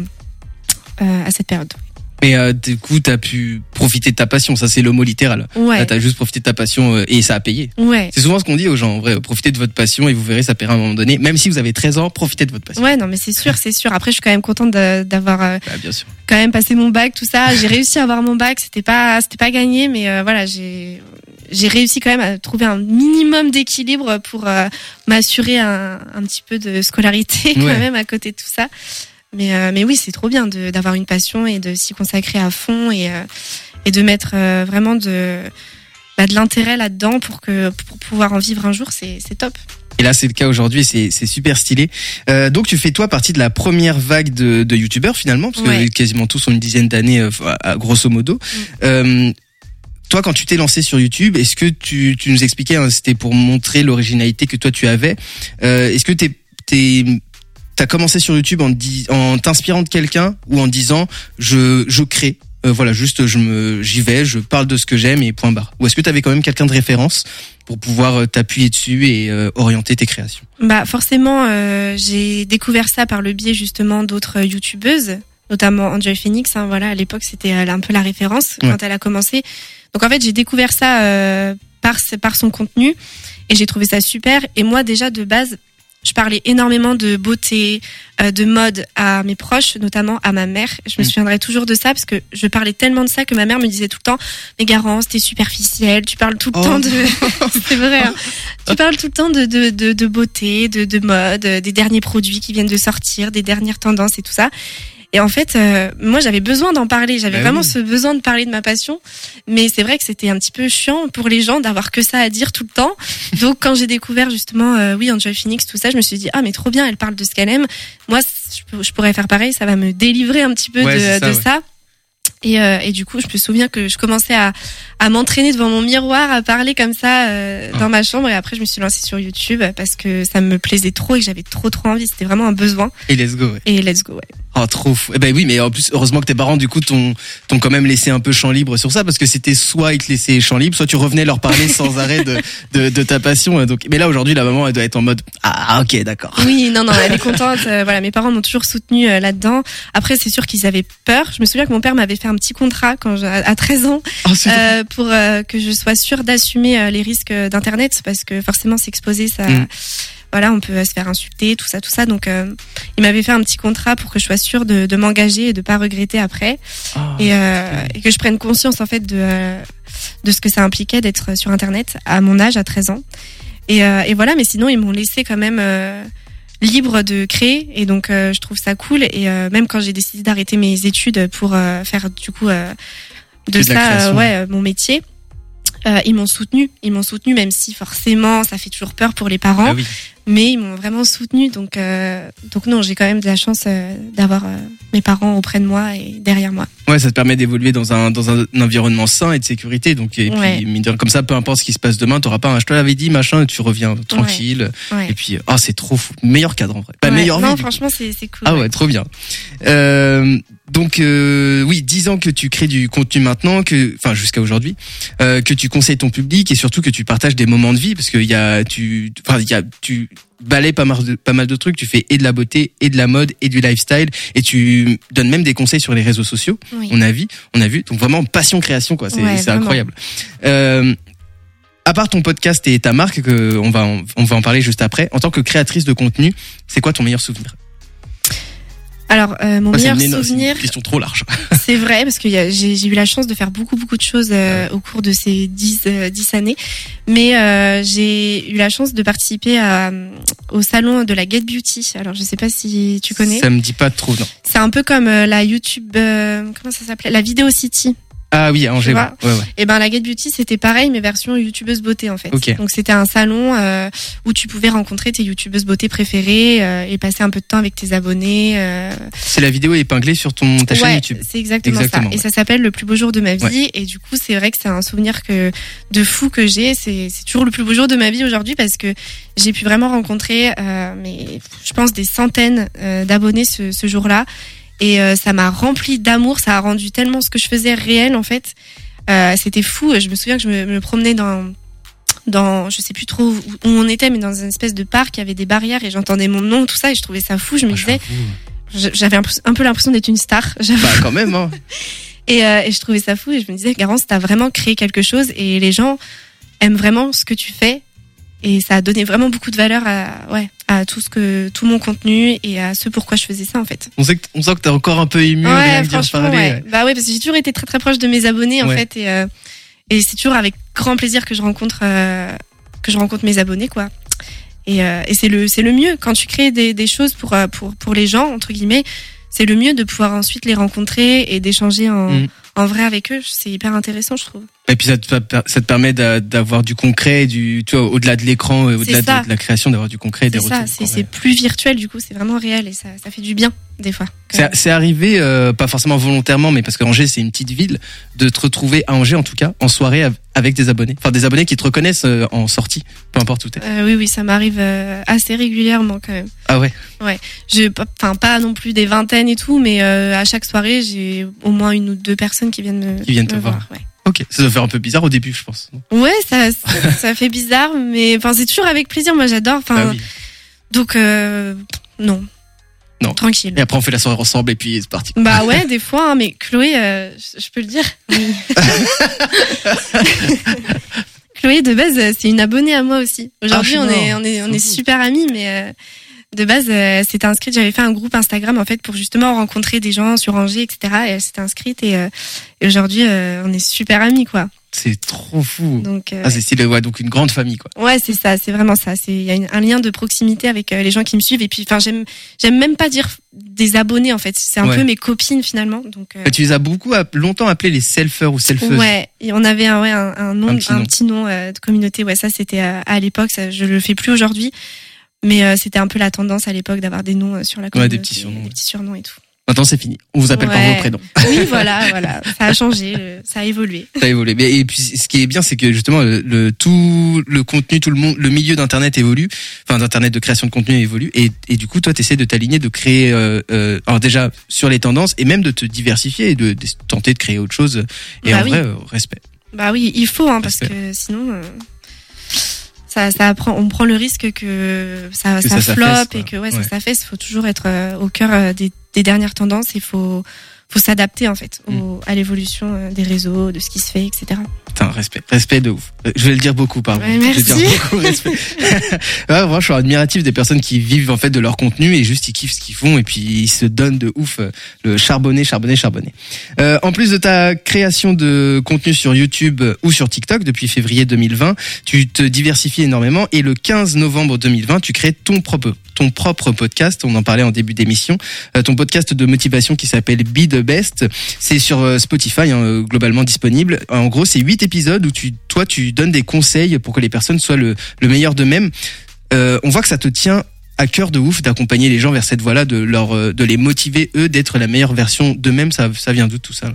euh, à cette période. Mais euh, du coup, t'as pu profiter de ta passion, ça c'est le mot littéral. Ouais. Là, t'as juste profité de ta passion euh, et ça a payé. Ouais. C'est souvent ce qu'on dit aux gens, en vrai, profitez de votre passion et vous verrez ça paiera à un moment donné. Même si vous avez treize ans, profitez de votre passion. Ouais, non mais c'est sûr, c'est sûr. Après, je suis quand même contente de, d'avoir euh, bah, bien sûr. quand même passé mon bac, tout ça. J'ai réussi à avoir mon bac, c'était pas, c'était pas gagné, mais euh, voilà, j'ai j'ai réussi quand même à trouver un minimum d'équilibre pour euh, m'assurer un, un petit peu de scolarité quand ouais. même à côté de tout ça. Mais euh, mais oui, c'est trop bien de d'avoir une passion et de s'y consacrer à fond et euh, et de mettre euh, vraiment de bah, de l'intérêt là-dedans pour que pour pouvoir en vivre un jour, c'est c'est top. Et là, c'est le cas aujourd'hui, c'est c'est super stylé. Euh, donc, tu fais toi partie de la première vague de de youtubeurs finalement, parce ouais. que quasiment tous ont une dizaine d'années, euh, à, grosso modo. Mm. Euh, Toi, quand tu t'es lancé sur YouTube, est-ce que tu, tu nous expliquais, hein, c'était pour montrer l'originalité que toi tu avais. Euh, est-ce que t'es, t'es, t'as commencé sur YouTube en, dis, en t'inspirant de quelqu'un ou en disant je, je crée euh, voilà, juste je me, j'y vais, je parle de ce que j'aime et point barre. Ou est-ce que tu avais quand même quelqu'un de référence pour pouvoir euh, t'appuyer dessus et euh, orienter tes créations? Bah forcément, euh, j'ai découvert ça par le biais justement d'autres euh, youtubeuses, notamment Enjoy Phoenix. Hein, voilà, à l'époque c'était elle, un peu la référence Ouais. quand elle a commencé. Donc en fait j'ai découvert ça euh, par par son contenu et j'ai trouvé ça super. Et moi déjà de base, je parlais énormément de beauté, euh, de mode à mes proches, notamment à ma mère. Je me Mm. souviendrai toujours de ça parce que je parlais tellement de ça que ma mère me disait tout le temps « Mais Garance, t'es superficielle, tu parles tout le Oh. temps de... » C'est vrai, hein. Tu parles tout le temps de, de, de, de beauté, de, de mode, euh, des derniers produits qui viennent de sortir, des dernières tendances et tout ça. Et en fait, euh, moi, j'avais besoin d'en parler. J'avais Bah vraiment oui. ce besoin de parler de ma passion. Mais c'est vrai que c'était un petit peu chiant pour les gens d'avoir que ça à dire tout le temps. Donc, quand j'ai découvert justement, euh, oui, Enjoy Phoenix, tout ça, je me suis dit, ah, mais trop bien, elle parle de ce qu'elle aime. Moi, c- je, peux- je pourrais faire pareil. Ça va me délivrer un petit peu Ouais, de, c'est ça, de ouais. ça. Et, euh, et du coup, je me souviens que je commençais à, à m'entraîner devant mon miroir, à parler comme ça euh, Ah. dans ma chambre. Et après, je me suis lancée sur YouTube parce que ça me plaisait trop et que j'avais trop trop envie. C'était vraiment un besoin. Et let's go, ouais. Et let's go, ouais. Oh, trop fou. Eh ben oui, mais en plus, heureusement que tes parents, du coup, t'ont, t'ont quand même laissé un peu champ libre sur ça, parce que c'était soit ils te laissaient champ libre, soit tu revenais leur parler sans arrêt de, de, de ta passion. Donc, mais là, aujourd'hui, la maman, elle doit être en mode, ah, ok, d'accord. Oui, non, non, elle est contente. Euh, voilà, mes parents m'ont toujours soutenue euh, là-dedans. Après, c'est sûr qu'ils avaient peur. Je me souviens que mon père m'avait fait un petit contrat quand j'ai- à treize ans Oh, c'est euh, pour euh, que je sois sûre d'assumer euh, les risques d'Internet, parce que forcément, s'exposer, ça, Mm. voilà, on peut euh, se faire insulter, tout ça, tout ça. Donc, euh, il m'avait fait un petit contrat pour que je sois sûre de, de m'engager et de pas regretter après, Oh, et, euh, et que je prenne conscience en fait de euh, de ce que ça impliquait d'être sur Internet à mon âge, à treize ans. Et, euh, et voilà, mais sinon, ils m'ont laissé quand même euh, libre de créer, et donc euh, je trouve ça cool. Et euh, même quand j'ai décidé d'arrêter mes études pour euh, faire du coup euh, de Que de la ça, création. euh, ouais, euh, mon métier, euh, ils m'ont soutenu. Ils m'ont soutenu, même si forcément ça fait toujours peur pour les parents, Ah oui. mais ils m'ont vraiment soutenu. Donc, euh, donc non, j'ai quand même de la chance euh, d'avoir euh, mes parents auprès de moi et derrière moi. Ouais, ça te permet d'évoluer dans un, dans un environnement sain et de sécurité. Donc, et Ouais. puis, mine de rien, comme ça, peu importe ce qui se passe demain, t'auras pas un, je te l'avais dit, machin, et tu reviens tranquille. Ouais. Et puis, oh, c'est trop fou. Meilleur cadre, en vrai. Pas Ouais. meilleur vie. Non, du coup. franchement, c'est c'est cool. Ah ouais. ouais, trop bien. Euh, donc euh, oui, dix ans que tu crées du contenu maintenant, que, enfin jusqu'à aujourd'hui, euh, que tu conseilles ton public et surtout que tu partages des moments de vie, parce qu'il y a, tu, enfin il y a, tu balais pas mal de, pas mal de trucs. Tu fais et de la beauté, et de la mode, et du lifestyle, et tu donnes même des conseils sur les réseaux sociaux. Oui. On a vu, on a vu. Donc vraiment passion création quoi. C'est Ouais, c'est vraiment. incroyable. Euh, à part ton podcast et ta marque, que on va en, on va en parler juste après. En tant que créatrice de contenu, c'est quoi ton meilleur souvenir? Alors, euh, mon Moi, c'est meilleur une énorme- c'est souvenir, une question trop large. c'est vrai, parce que y a- j'ai j'ai eu la chance de faire beaucoup, beaucoup de choses euh, au cours de ces dix, euh, dix années. Mais euh, j'ai eu la chance de participer à, euh, au salon de la Get Beauty. Alors, je sais pas si tu connais. Ça me dit pas trop, non. C'est un peu comme euh, la YouTube... euh, comment ça s'appelait? La Vidéo City. Ah oui, à Angers. Tu Ouais, vois ouais, ouais. Et ben la Get Beauty, c'était pareil, mais version youtubeuse beauté en fait. Ok. Donc c'était un salon euh, où tu pouvais rencontrer tes youtubeuses beauté préférées euh, et passer un peu de temps avec tes abonnés. Euh... C'est la vidéo épinglée sur ton ta chaîne Ouais, YouTube. c'est exactement, Exactement, ça. ouais. Et ça s'appelle Le plus beau jour de ma vie. Ouais. Et du coup, c'est vrai que c'est un souvenir que de fou que j'ai. C'est c'est toujours le plus beau jour de ma vie aujourd'hui parce que j'ai pu vraiment rencontrer, euh, mais je pense des centaines euh, d'abonnés ce, ce jour-là. Et euh, ça m'a rempli d'amour. Ça a rendu tellement ce que je faisais réel en fait. Euh, c'était fou. Je me souviens que je me, me promenais dans, dans, je sais plus trop où, où on était, mais dans une espèce de parc, il y avait des barrières et j'entendais mon nom, tout ça, et je trouvais ça fou. Je me Ah, disais, j'avoue. j'avais un peu, un peu l'impression d'être une star. J'avoue. Bah quand même. Hein. Et, euh, et je trouvais ça fou et je me disais, Garance, t'as vraiment créé quelque chose et les gens aiment vraiment ce que tu fais. Et ça a donné vraiment beaucoup de valeur à, ouais, à tout ce que, tout mon contenu et à ce pourquoi je faisais ça, en fait. On sait que on sent que t'es encore un peu ému. rien Ouais, que d'y en franchement, parler, ouais. ouais. Bah ouais, parce que j'ai toujours été très très proche de mes abonnés, en Ouais. fait, et, euh, et c'est toujours avec grand plaisir que je rencontre, euh, que je rencontre mes abonnés, quoi. Et, euh, et c'est le, c'est le mieux quand tu crées des, des choses pour, euh, pour, pour les gens, entre guillemets. C'est le mieux de pouvoir ensuite les rencontrer et d'échanger en, Mm. en vrai avec eux. C'est hyper intéressant, je trouve. Et puis ça te, ça te permet d'avoir du concret, du, tu vois, au-delà de l'écran, au-delà de, de la création, d'avoir du concret et des retours. C'est ça, c'est plus virtuel du coup, c'est vraiment réel et ça, ça fait du bien des fois. C'est, c'est arrivé, euh, pas forcément volontairement, mais parce que Angers c'est une petite ville, de te retrouver à Angers en tout cas, en soirée avec des abonnés. Enfin des abonnés qui te reconnaissent euh, en sortie, peu importe où t'es. Euh, oui, oui, ça m'arrive euh, assez régulièrement quand même. Ah ouais. Ouais, je, enfin pas non plus des vingtaines et tout, mais euh, à chaque soirée j'ai au moins une ou deux personnes qui viennent me, qui viennent me te voir. voir ouais. Ok, ça doit faire un peu bizarre au début, je pense. Ouais, ça, ça, ça fait bizarre, mais enfin c'est toujours avec plaisir. Moi, j'adore. Enfin, ah oui. donc euh, non, non, tranquille. Et après, on fait la soirée ensemble et puis c'est parti. Bah ouais, des fois. Hein, mais Chloé, euh, je peux le dire. Oui. Chloé, de base, c'est une abonnée à moi aussi. Aujourd'hui, ah, on est, on est, on est super amis, mais. Euh, De base, euh, s'était inscrite. J'avais fait un groupe Instagram en fait pour justement rencontrer des gens sur Angers, et cetera. Et elle s'était inscrite et, euh, et aujourd'hui, euh, on est super amis quoi. C'est trop fou. Donc, euh, ah, c'est stylé, ouais, donc une grande famille quoi. Ouais, c'est ça, c'est vraiment ça. C'est il y a une, un lien de proximité avec euh, les gens qui me suivent et puis, enfin, j'aime, j'aime même pas dire des abonnés en fait. C'est un ouais. peu mes copines finalement. Donc. Euh... Tu les as beaucoup longtemps appelés les selfers ou selfeuses. Ouais, et on avait un, ouais, un, un nom, un petit, un nom. petit nom euh, de communauté. Ouais, ça c'était euh, à l'époque. Ça, je le fais plus aujourd'hui. Mais euh, c'était un peu la tendance à l'époque d'avoir des noms euh, sur la communauté, ouais, des petits surnoms, des petits surnoms et tout. Maintenant c'est fini. On vous appelle ouais. par vos prénoms. Oui, voilà, voilà. Ça a changé, le, ça a évolué. Ça a évolué. Mais et puis ce qui est bien, c'est que justement le, le tout le contenu, tout le monde, le milieu d'internet évolue. Enfin, d'internet de création de contenu évolue. Et, et du coup, toi, t'essaies de t'aligner, de créer. Euh, euh, alors déjà sur les tendances et même de te diversifier et de, de tenter de créer autre chose. Et bah en oui. vrai, euh, respect. Bah oui, il faut, hein, parce que sinon. Euh... Ça, ça apprend, on prend le risque que ça, que ça, ça floppe et que ouais, ouais. ça s'affaisse. Il faut toujours être euh, au cœur euh, des, des dernières tendances. Il faut, faut s'adapter en fait au, mm. à l'évolution euh, des réseaux, de ce qui se fait, et cetera. Putain, respect, respect de ouf. Je vais le dire beaucoup, pardon. Ouais, merci. Je vais dire beaucoup respect. Ouais, moi, je suis admiratif des personnes qui vivent en fait de leur contenu et juste ils kiffent ce qu'ils font et puis ils se donnent de ouf le charbonner, charbonner, charbonner. Euh, en plus de ta création de contenu sur YouTube ou sur TikTok depuis février deux mille vingt, tu te diversifies énormément et le quinze novembre deux mille vingt, tu crées ton propre ton propre podcast. On en parlait en début d'émission. Euh, ton podcast de motivation qui s'appelle Be the Best. C'est sur euh, Spotify, hein, globalement disponible. En gros, c'est huit épisodes où tu, toi, tu donnes des conseils pour que les personnes soient le, le meilleur d'eux-mêmes. Euh, on voit que ça te tient à cœur de ouf d'accompagner les gens vers cette voie-là, de leur, de les motiver eux d'être la meilleure version d'eux-mêmes. Ça, ça vient d'où tout ça là?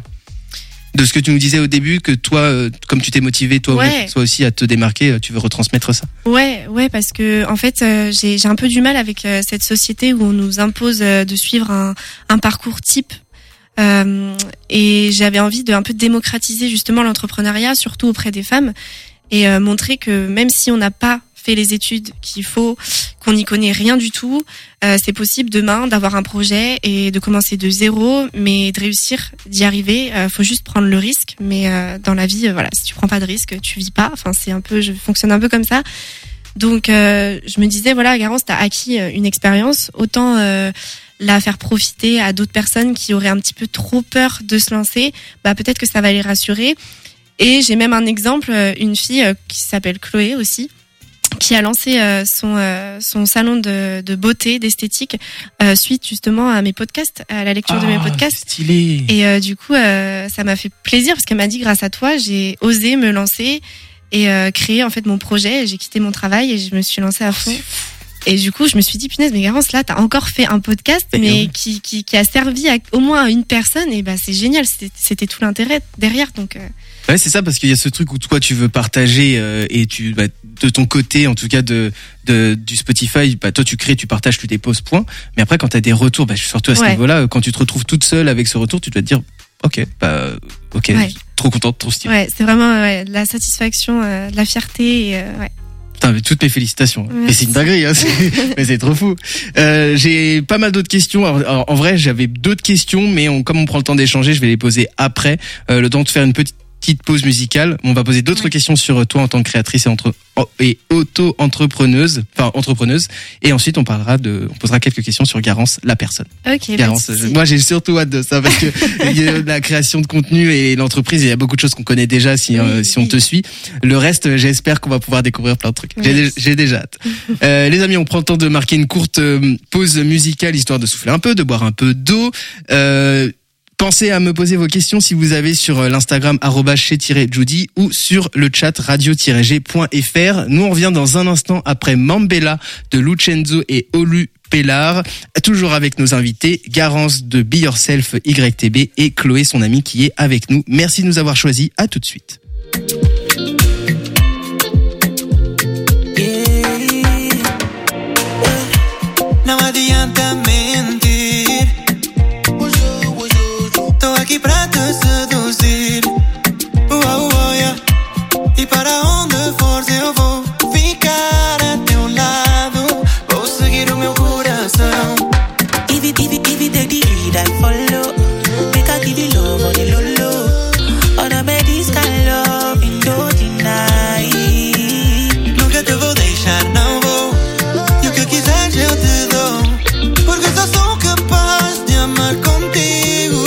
De ce que tu nous disais au début, que toi, euh, comme tu t'es motivé toi, ouais. toi aussi à te démarquer, tu veux retransmettre ça. Ouais, ouais, parce que en fait, euh, j'ai, j'ai un peu du mal avec euh, cette société où on nous impose euh, de suivre un, un parcours type. Euh, et j'avais envie de un peu démocratiser justement l'entrepreneuriat, surtout auprès des femmes, et euh, montrer que même si on n'a pas fait les études qu'il faut, qu'on n'y connaît rien du tout, euh, c'est possible demain d'avoir un projet et de commencer de zéro, mais de réussir, d'y arriver. Euh, faut juste prendre le risque, mais euh, dans la vie, euh, voilà, si tu prends pas de risque, tu vis pas. Enfin, c'est un peu, je fonctionne un peu comme ça. Donc, euh, je me disais, voilà, Garance, t'as acquis une expérience, autant euh, la faire profiter à d'autres personnes qui auraient un petit peu trop peur de se lancer. Bah, peut-être que ça va les rassurer. Et j'ai même un exemple, une fille euh, qui s'appelle Chloé aussi, qui a lancé euh, son euh, son salon de, de beauté, d'esthétique, euh, suite justement à mes podcasts, à la lecture ah, de mes podcasts. Stylé. Et euh, du coup, euh, ça m'a fait plaisir parce qu'elle m'a dit, grâce à toi, j'ai osé me lancer et euh, créer en fait mon projet. J'ai quitté mon travail et je me suis lancée à fond. Et du coup, je me suis dit, punaise, mais Garance, là, t'as encore fait un podcast, et mais oui. qui, qui qui a servi à, au moins à une personne. Et bah, c'est génial. C'était, c'était tout l'intérêt derrière. Donc. Euh... Ouais, c'est ça, parce qu'il y a ce truc où toi tu veux partager euh, et tu bah, de ton côté, en tout cas de, de du Spotify, bah toi tu crées, tu partages, tu déposes, point. Mais après quand t'as des retours, bah surtout à ce ouais. niveau-là, quand tu te retrouves toute seule avec ce retour, tu dois te dire, ok, bah ok, ouais. trop contente, trop stylée. Ouais, c'est vraiment ouais, de la satisfaction, euh, de la fierté, et, euh, ouais. Putain, mais toutes mes félicitations. Merci. Et c'est une dinguerie, hein. C'est, mais c'est trop fou. Euh, j'ai pas mal d'autres questions. Alors, alors, en vrai, j'avais d'autres questions, mais on, comme on prend le temps d'échanger, je vais les poser après. Euh, le temps de faire une petite petite pause musicale. On va poser d'autres ouais. questions sur toi en tant que créatrice et, entre, et auto-entrepreneuse, enfin entrepreneuse. Et ensuite, on parlera de, on posera quelques questions sur Garance, la personne. Ok. Garance. Je, moi, j'ai surtout hâte de ça parce que il y a la création de contenu et l'entreprise, il y a beaucoup de choses qu'on connaît déjà si, oui, euh, si oui. on te suit. Le reste, j'espère qu'on va pouvoir découvrir plein de trucs. Oui. J'ai, j'ai déjà hâte. euh, les amis, on prend le temps de marquer une courte pause musicale histoire de souffler un peu, de boire un peu d'eau. Euh, Pensez à me poser vos questions si vous avez sur l'Instagram arobase chez-judy ou sur le chat radio-g point f r. Nous on revient dans un instant après Mambella de Lucenzo et Olu Pellar, toujours avec nos invités Garance de Be Yourself Y T B et Chloé son amie qui est avec nous. Merci de nous avoir choisis, à tout de suite. Não adianta mentir, tô aqui pra te seduzir. Uau, uau, yeah. E para onde fores eu vou ficar a teu lado. Vou seguir o meu coração. If it, if it, if it take the lead, I follow. Make I give you love on the low low. On a bed this kind of love, and don't deny. Nunca te vou deixar, não vou. E o que quiseres eu te dou. Porque só sou capaz de amar contigo.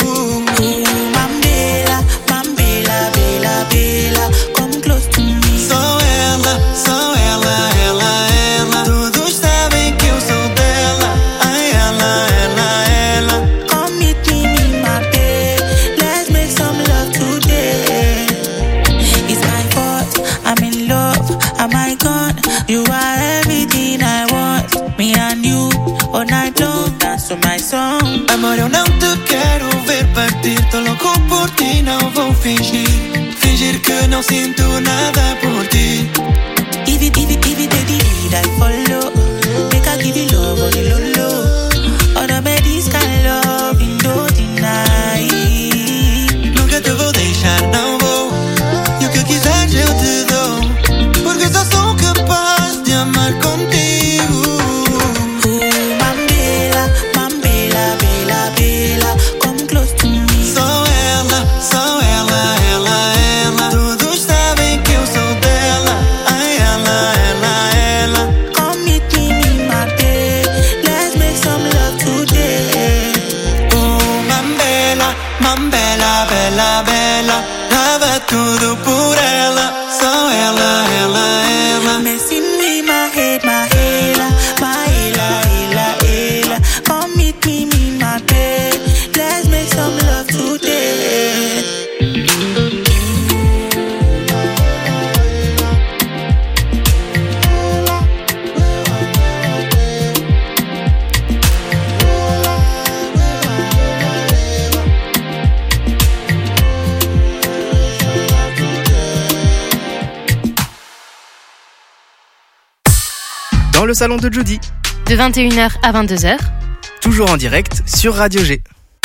Oh, Mambella, Mambella, Bella, Bella, come close to me. Só ela, só ela, ela, ela. Todos sabem que eu sou dela. Ai, ela, ela, ela. Come meet me in my bed. Let's make some love today. It's my fault, I'm in love. Am I gone? You are everything I want. Me and you, all night long, dance to my song. Amor, eu não te quero ver partir. Tô louco por ti, não vou fingir. Fingir que não sinto nada por ti. If it, if it, if it, take the lead, I follow. Make I give you love on the low low. On the bed this kind of love, and don't deny. Nunca te vou deixar, não vou. E o que quiseres eu te dou. Porque só sou capaz de amar contigo. Oh, Mambella, Mambella, Bella, Bella, come close to me. Só ela, só ela, ela, ela. Todos sabem que eu sou dela. Ai, ela, ela, ela. Come meet me in my bed. Let's make some love today. Oh, Mambella, Mambella, bela, bela. Dava tudo por ela. Só ela, ela, ela. Messing with my head, my hela, my hela, hela, hela. Come meet me in my bed. Let's make some love today. Dans le salon de Judy, De vingt et une heures à vingt-deux heures. toujours en direct sur Radio G.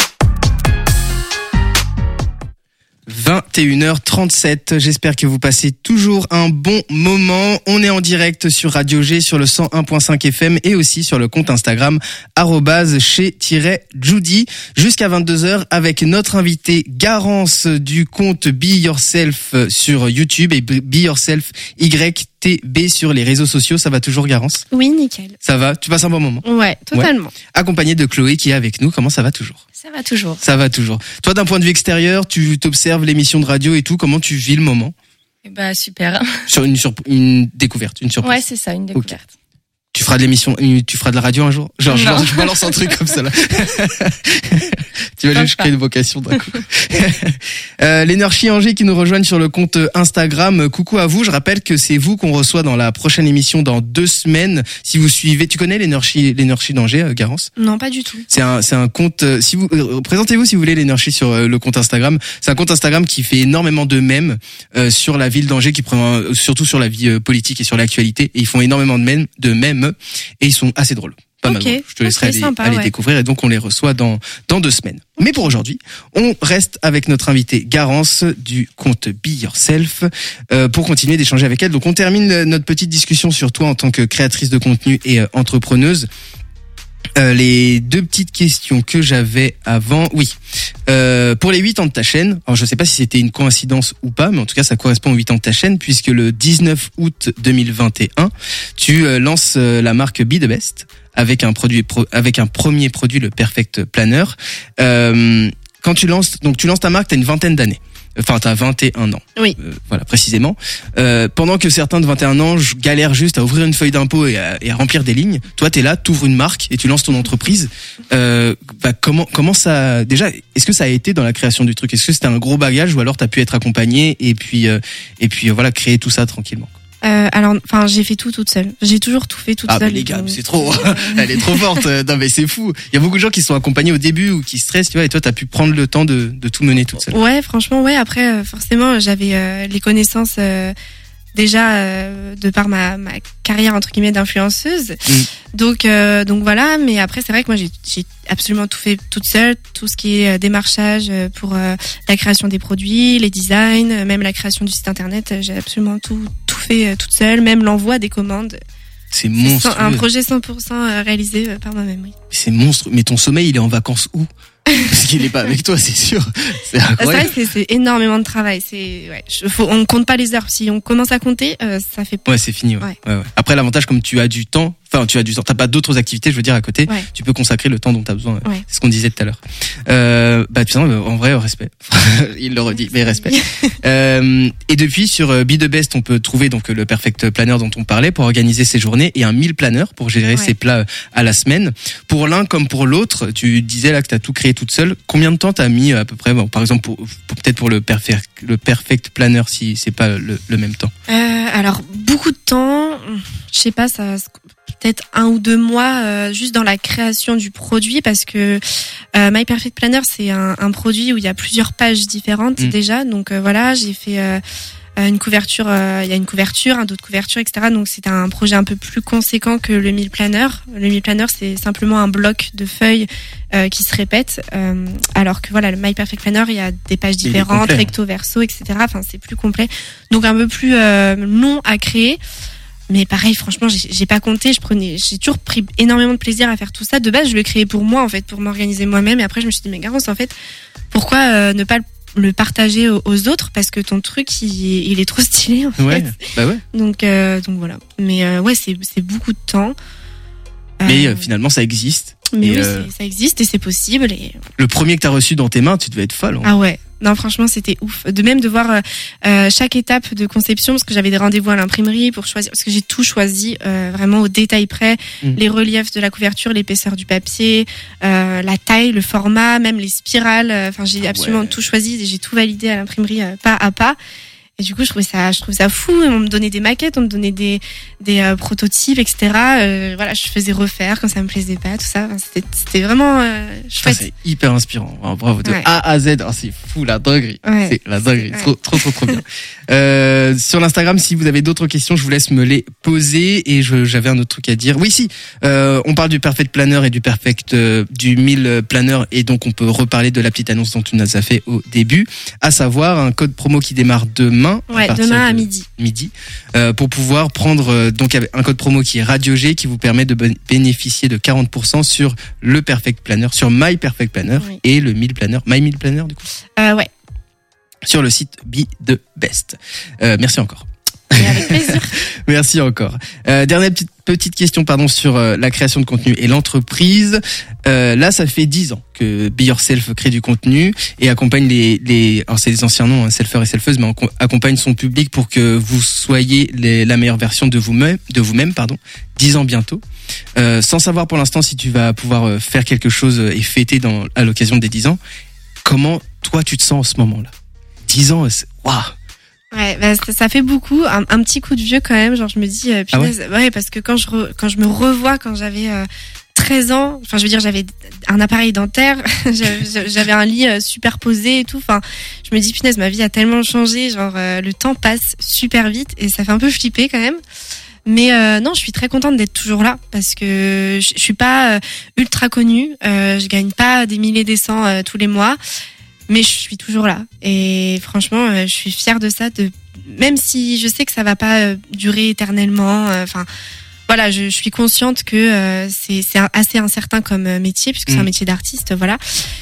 vingt et une heures trente-sept, j'espère que vous passez toujours un bon moment. On est en direct sur Radio G, sur le cent un virgule cinq F M et aussi sur le compte Instagram arobase chez-judy jusqu'à vingt-deux heures avec notre invité Garance du compte Be Yourself sur YouTube et Be Yourself Y T B sur les réseaux sociaux. Ça va toujours, Garance? Oui, nickel. Ça va? Tu passes un bon moment? Ouais, totalement. Accompagné de Chloé qui est avec nous. Comment ça va toujours? Ça va toujours. Ça va toujours. Toi, d'un point de vue extérieur, tu t'observes l'émission de radio et tout. Comment tu vis le moment? Eh bah, super. Sur une, surp- une découverte, une surprise. Ouais, c'est ça, une découverte. Tu feras de l'émission, une- tu feras de la radio un jour? Genre, je, Non. lance- je balance un truc comme ça, là. Tu imagines, je crée une vocation d'un coup. euh, les Nurchi Angers qui nous rejoignent sur le compte Instagram. Coucou à vous. Je rappelle que c'est vous qu'on reçoit dans la prochaine émission dans deux semaines. Si vous suivez, tu connais les Nurchi, les Nurchi d'Angers, euh, Garance? Non, pas du tout. C'est un, c'est un compte. euh, Si vous euh, présentez-vous si vous voulez les Nurchi sur euh, le compte Instagram. C'est un compte Instagram qui fait énormément de mèmes euh, sur la ville d'Angers, qui prend euh, surtout sur la vie euh, politique et sur l'actualité. Et ils font énormément de mèmes, de mèmes, et ils sont assez drôles. Pas Ok. mal drôles. Je te laisserai Ok, aller, sympa, aller ouais. découvrir. Et donc on les reçoit dans dans deux semaines. Mais pour aujourd'hui, on reste avec notre invitée Garance du compte Be Yourself euh, pour continuer d'échanger avec elle. Donc on termine euh, notre petite discussion sur toi en tant que créatrice de contenu et euh, entrepreneuse. Euh, les deux petites questions que j'avais avant, oui. Euh, pour les huit ans de ta chaîne, alors je sais pas si c'était une coïncidence ou pas, mais en tout cas ça correspond aux huit ans de ta chaîne, puisque le dix-neuf août deux mille vingt et un, tu euh, lances euh, la marque Be The Best avec un produit, pro, avec un premier produit, le Perfect Planner. Euh, quand tu lances, donc tu lances ta marque, t'as une vingtaine d'années. Enfin, t'as vingt et un ans. Oui. Euh, voilà, précisément. Euh, pendant que certains de vingt et un ans je galèrent juste à ouvrir une feuille d'impôt et à, et à remplir des lignes, toi, t'es là, t'ouvres une marque et tu lances ton entreprise. Euh, bah, comment, comment ça, déjà, est-ce que ça a été dans la création du truc? Est-ce que c'était un gros bagage ou alors t'as pu être accompagné et puis, euh, et puis, euh, voilà, créer tout ça tranquillement? Euh, alors, enfin, j'ai fait tout toute seule. J'ai toujours tout fait toute Ah, seule. mais les gars, donc, mais c'est trop. Elle est trop forte. Non, mais c'est fou. Il y a beaucoup de gens qui sont accompagnés au début ou qui stressent, tu vois, et toi, t'as pu prendre le temps de, de tout mener toute seule. Ouais, franchement, ouais. Après, euh, forcément, j'avais euh, les connaissances euh, déjà euh, de par ma, ma carrière entre guillemets d'influenceuse. Mm. Donc, euh, donc voilà. Mais après, c'est vrai que moi, j'ai, j'ai absolument tout fait toute seule. Tout ce qui est euh, démarchage euh, pour euh, la création des produits, les designs, euh, même la création du site internet. euh, J'ai absolument tout, tout fait euh, toute seule. Même l'envoi des commandes. C'est C'est monstrueux. cent- un projet cent pour cent euh, réalisé euh, par moi-même. Oui. C'est monstrueux. Mais ton sommeil, il est en vacances où? Parce qu'il est pas avec toi, c'est sûr. C'est C'est vrai incroyable. que c'est, c'est énormément de travail. C'est, ouais, je- faut, on compte pas les heures. Si on commence à compter, euh, ça fait. Ouais, c'est fini. Ouais. Ouais. Ouais, ouais. Après, l'avantage, comme tu as du temps, enfin, tu as du temps, t'as pas d'autres activités, je veux dire, à côté, Ouais. tu peux consacrer le temps dont t'as besoin. Ouais. C'est ce qu'on disait tout à l'heure. Euh, bah, putain, en vrai, respect. Il le redit, mais respect. Euh, et depuis, sur euh, Be The Best, on peut trouver donc le Perfect Planner dont on parlait pour organiser ses journées et un meal planner pour gérer Ouais. ses plats euh, à la semaine. Pour l'un comme pour l'autre, tu disais là que t'as tout créé toute seule. Combien de temps t'as mis à peu près, bon, par exemple, pour, pour- peut-être pour le Perfect, le Perfect Planner si c'est pas le, le même temps? Euh, alors beaucoup de temps. Je sais pas, ça peut-être un ou deux mois euh, juste dans la création du produit parce que euh, My Perfect Planner c'est un, un produit où il y a plusieurs pages différentes Mm. déjà. Donc euh, voilà, j'ai fait euh, une couverture, euh, il y a une couverture, un dos de couverture, et cetera. Donc c'est un projet un peu plus conséquent que le Meal Planner. Le Meal Planner c'est simplement un bloc de feuilles euh, qui se répètent, euh, alors que voilà le My Perfect Planner il y a des pages Il est différentes, complet, hein. recto verso, et cetera. Enfin c'est plus complet, donc un peu plus euh, long à créer. Mais pareil, franchement, j'ai, j'ai pas compté. Je prenais, j'ai toujours pris énormément de plaisir à faire tout ça. De base, je le créais pour moi, en fait, pour m'organiser moi-même. Et après, je me suis dit, mais Garance, en fait, pourquoi euh, ne pas le, le partager aux, aux autres? Parce que ton truc, il, il est trop stylé, en fait. Ouais, bah ouais. Donc, euh, donc voilà. Mais euh, ouais, c'est, c'est beaucoup de temps. Mais Euh, euh, finalement, ça existe. mais et, oui, euh, c'est- ça existe et c'est possible. Et Le premier que t'as reçu dans tes mains, tu devais être folle. Hein. ah ouais. Non, franchement, c'était ouf. De même de voir euh, euh, chaque étape de conception, parce que j'avais des rendez-vous à l'imprimerie pour choisir, parce que j'ai tout choisi euh, vraiment au détail près, Mm. les reliefs de la couverture, l'épaisseur du papier, euh, la taille, le format, même les spirales. euh, Enfin, j'ai Ah absolument ouais. tout choisi et j'ai tout validé à l'imprimerie euh, pas à pas. Et du coup, je trouvais ça, je trouve ça fou. On me donnait des maquettes, on me donnait des des euh, prototypes, et cetera. Euh, voilà, je faisais refaire quand ça me plaisait pas, tout ça. Enfin, c'était c'était vraiment euh, Putain, chouette. c'est hyper inspirant. Oh, bravo, de Ouais. A à Z. Oh, c'est fou, la dinguerie. Ouais. C'est la dinguerie. Ouais. Trop, trop, trop, trop bien. Euh, sur l'Instagram, si vous avez d'autres questions, je vous laisse me les poser. Et je, j'avais un autre truc à dire. Oui, si. Euh, on parle du Perfect Planner et du Perfect, euh, du Meal Planner. Et donc, on peut reparler de la petite annonce dont tu nous as fait au début. À savoir, un code promo qui démarre demain. Ouais, partir demain à de midi. midi, euh, pour pouvoir prendre euh, donc avec un code promo qui est Radio G qui vous permet de ben- bénéficier de quarante pour cent sur le Perfect Planner, sur My Perfect Planner Oui. et le Meal Planner, My Meal Planner du coup, Euh, ouais. sur le site Be The Best. Euh, merci encore. Et avec plaisir. Merci encore. Euh, dernière petite, petite question pardon sur euh, la création de contenu et l'entreprise. Euh, là, ça fait dix ans que Be Yourself crée du contenu et accompagne les, les alors c'est les anciens noms, hein, selfers et selfeuses, mais on co- accompagne son public pour que vous soyez les, la meilleure version de vous-même, de vous-même, pardon. Dix ans bientôt. Euh, sans savoir pour l'instant si tu vas pouvoir euh, faire quelque chose et fêter dans à l'occasion des dix ans. Comment toi tu te sens en ce moment-là? Dix ans, c'est waouh. Ouais, bah, ça, ça fait beaucoup, un, un petit coup de vieux quand même. Genre, je me dis, euh, Ah ouais punaise, ouais, parce que quand je re- quand je me revois quand j'avais euh, treize ans, enfin, je veux dire, j'avais un appareil dentaire, j'avais j'avais un lit euh, superposé et tout. Enfin, je me dis, punaise, ma vie a tellement changé. Genre, euh, le temps passe super vite et ça fait un peu flipper quand même. Mais euh, non, je suis très contente d'être toujours là parce que je, je suis pas euh, ultra connue, euh, je gagne pas des milliers des cents euh, tous les mois. Mais je suis toujours là et franchement, euh, je suis fière de ça. De même si je sais que ça va pas euh, durer éternellement. Enfin, voilà, je, je suis consciente que euh, c'est c'est assez incertain comme euh, métier puisque c'est Mm. un métier d'artiste, voilà.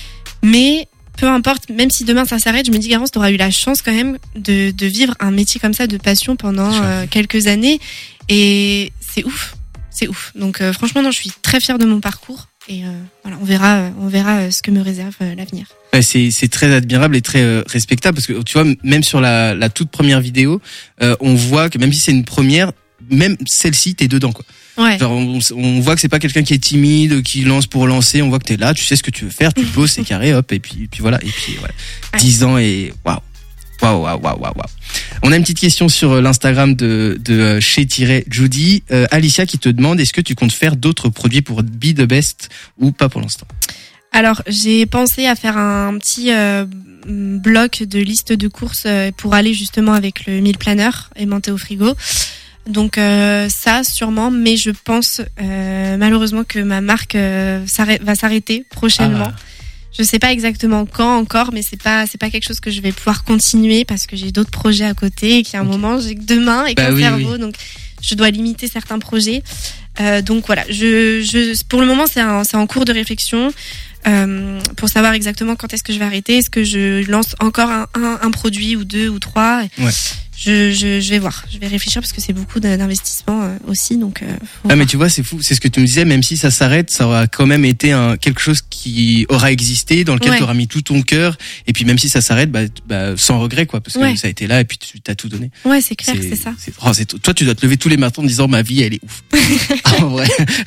Mais peu importe, même si demain ça s'arrête, je me dis Garance, t'auras eu la chance quand même de de vivre un métier comme ça de passion pendant J'avoue. euh, quelques années et c'est ouf. C'est ouf. Donc euh, franchement, non, je suis très fière de mon parcours. et euh, voilà, on verra, euh, on verra euh, ce que me réserve euh, l'avenir. Ouais, c'est c'est très admirable et très euh, respectable parce que tu vois, même sur la la toute première vidéo, euh, on voit que même si c'est une première, même celle-ci t'es dedans quoi. Ouais. Genre on, on voit que c'est pas quelqu'un qui est timide, qui lance pour lancer. On voit que t'es là, tu sais ce que tu veux faire, tu bosses, c'est carré, hop et puis puis voilà et puis voilà. Ouais. dix ans et waouh. Waouh, waouh, waouh, waouh. On a une petite question sur l'Instagram de, de chez-Judy. Euh, Alicia qui te demande, est-ce que tu comptes faire d'autres produits pour Be The Best ou pas pour l'instant? Alors, j'ai pensé à faire un petit euh, bloc de liste de courses euh, pour aller justement avec le meal planner aimanté au frigo. Donc euh, ça sûrement, mais je pense euh, malheureusement que ma marque euh, s'arrête, va s'arrêter prochainement. Ah. Je sais pas exactement quand encore, mais c'est pas c'est pas quelque chose que je vais pouvoir continuer parce que j'ai d'autres projets à côté et qu'il y a un okay. moment j'ai que deux mains et qu'un bah oui, cerveau, oui. donc je dois limiter certains projets. Euh, donc voilà, je je pour le moment c'est un, c'est en cours de réflexion euh, pour savoir exactement quand est-ce que je vais arrêter. Est-ce que je lance encore un, un, un produit ou deux ou trois? Ouais. Je, je, je vais voir, je vais réfléchir parce que c'est beaucoup d'investissement euh, aussi, donc. Euh, ah voir. Mais tu vois, c'est fou, c'est ce que tu me disais. Même si ça s'arrête, ça aura quand même été un quelque chose qui aura existé, dans lequel ouais. tu auras mis tout ton cœur. Et puis même si ça s'arrête, bah, bah sans regret quoi, parce que ouais. ça a été là et puis tu t'as tout donné. Ouais, c'est clair, c'est, c'est ça. C'est, oh, c'est, toi, tu dois te lever tous les matins en disant ma vie, elle est ouf. En vrai.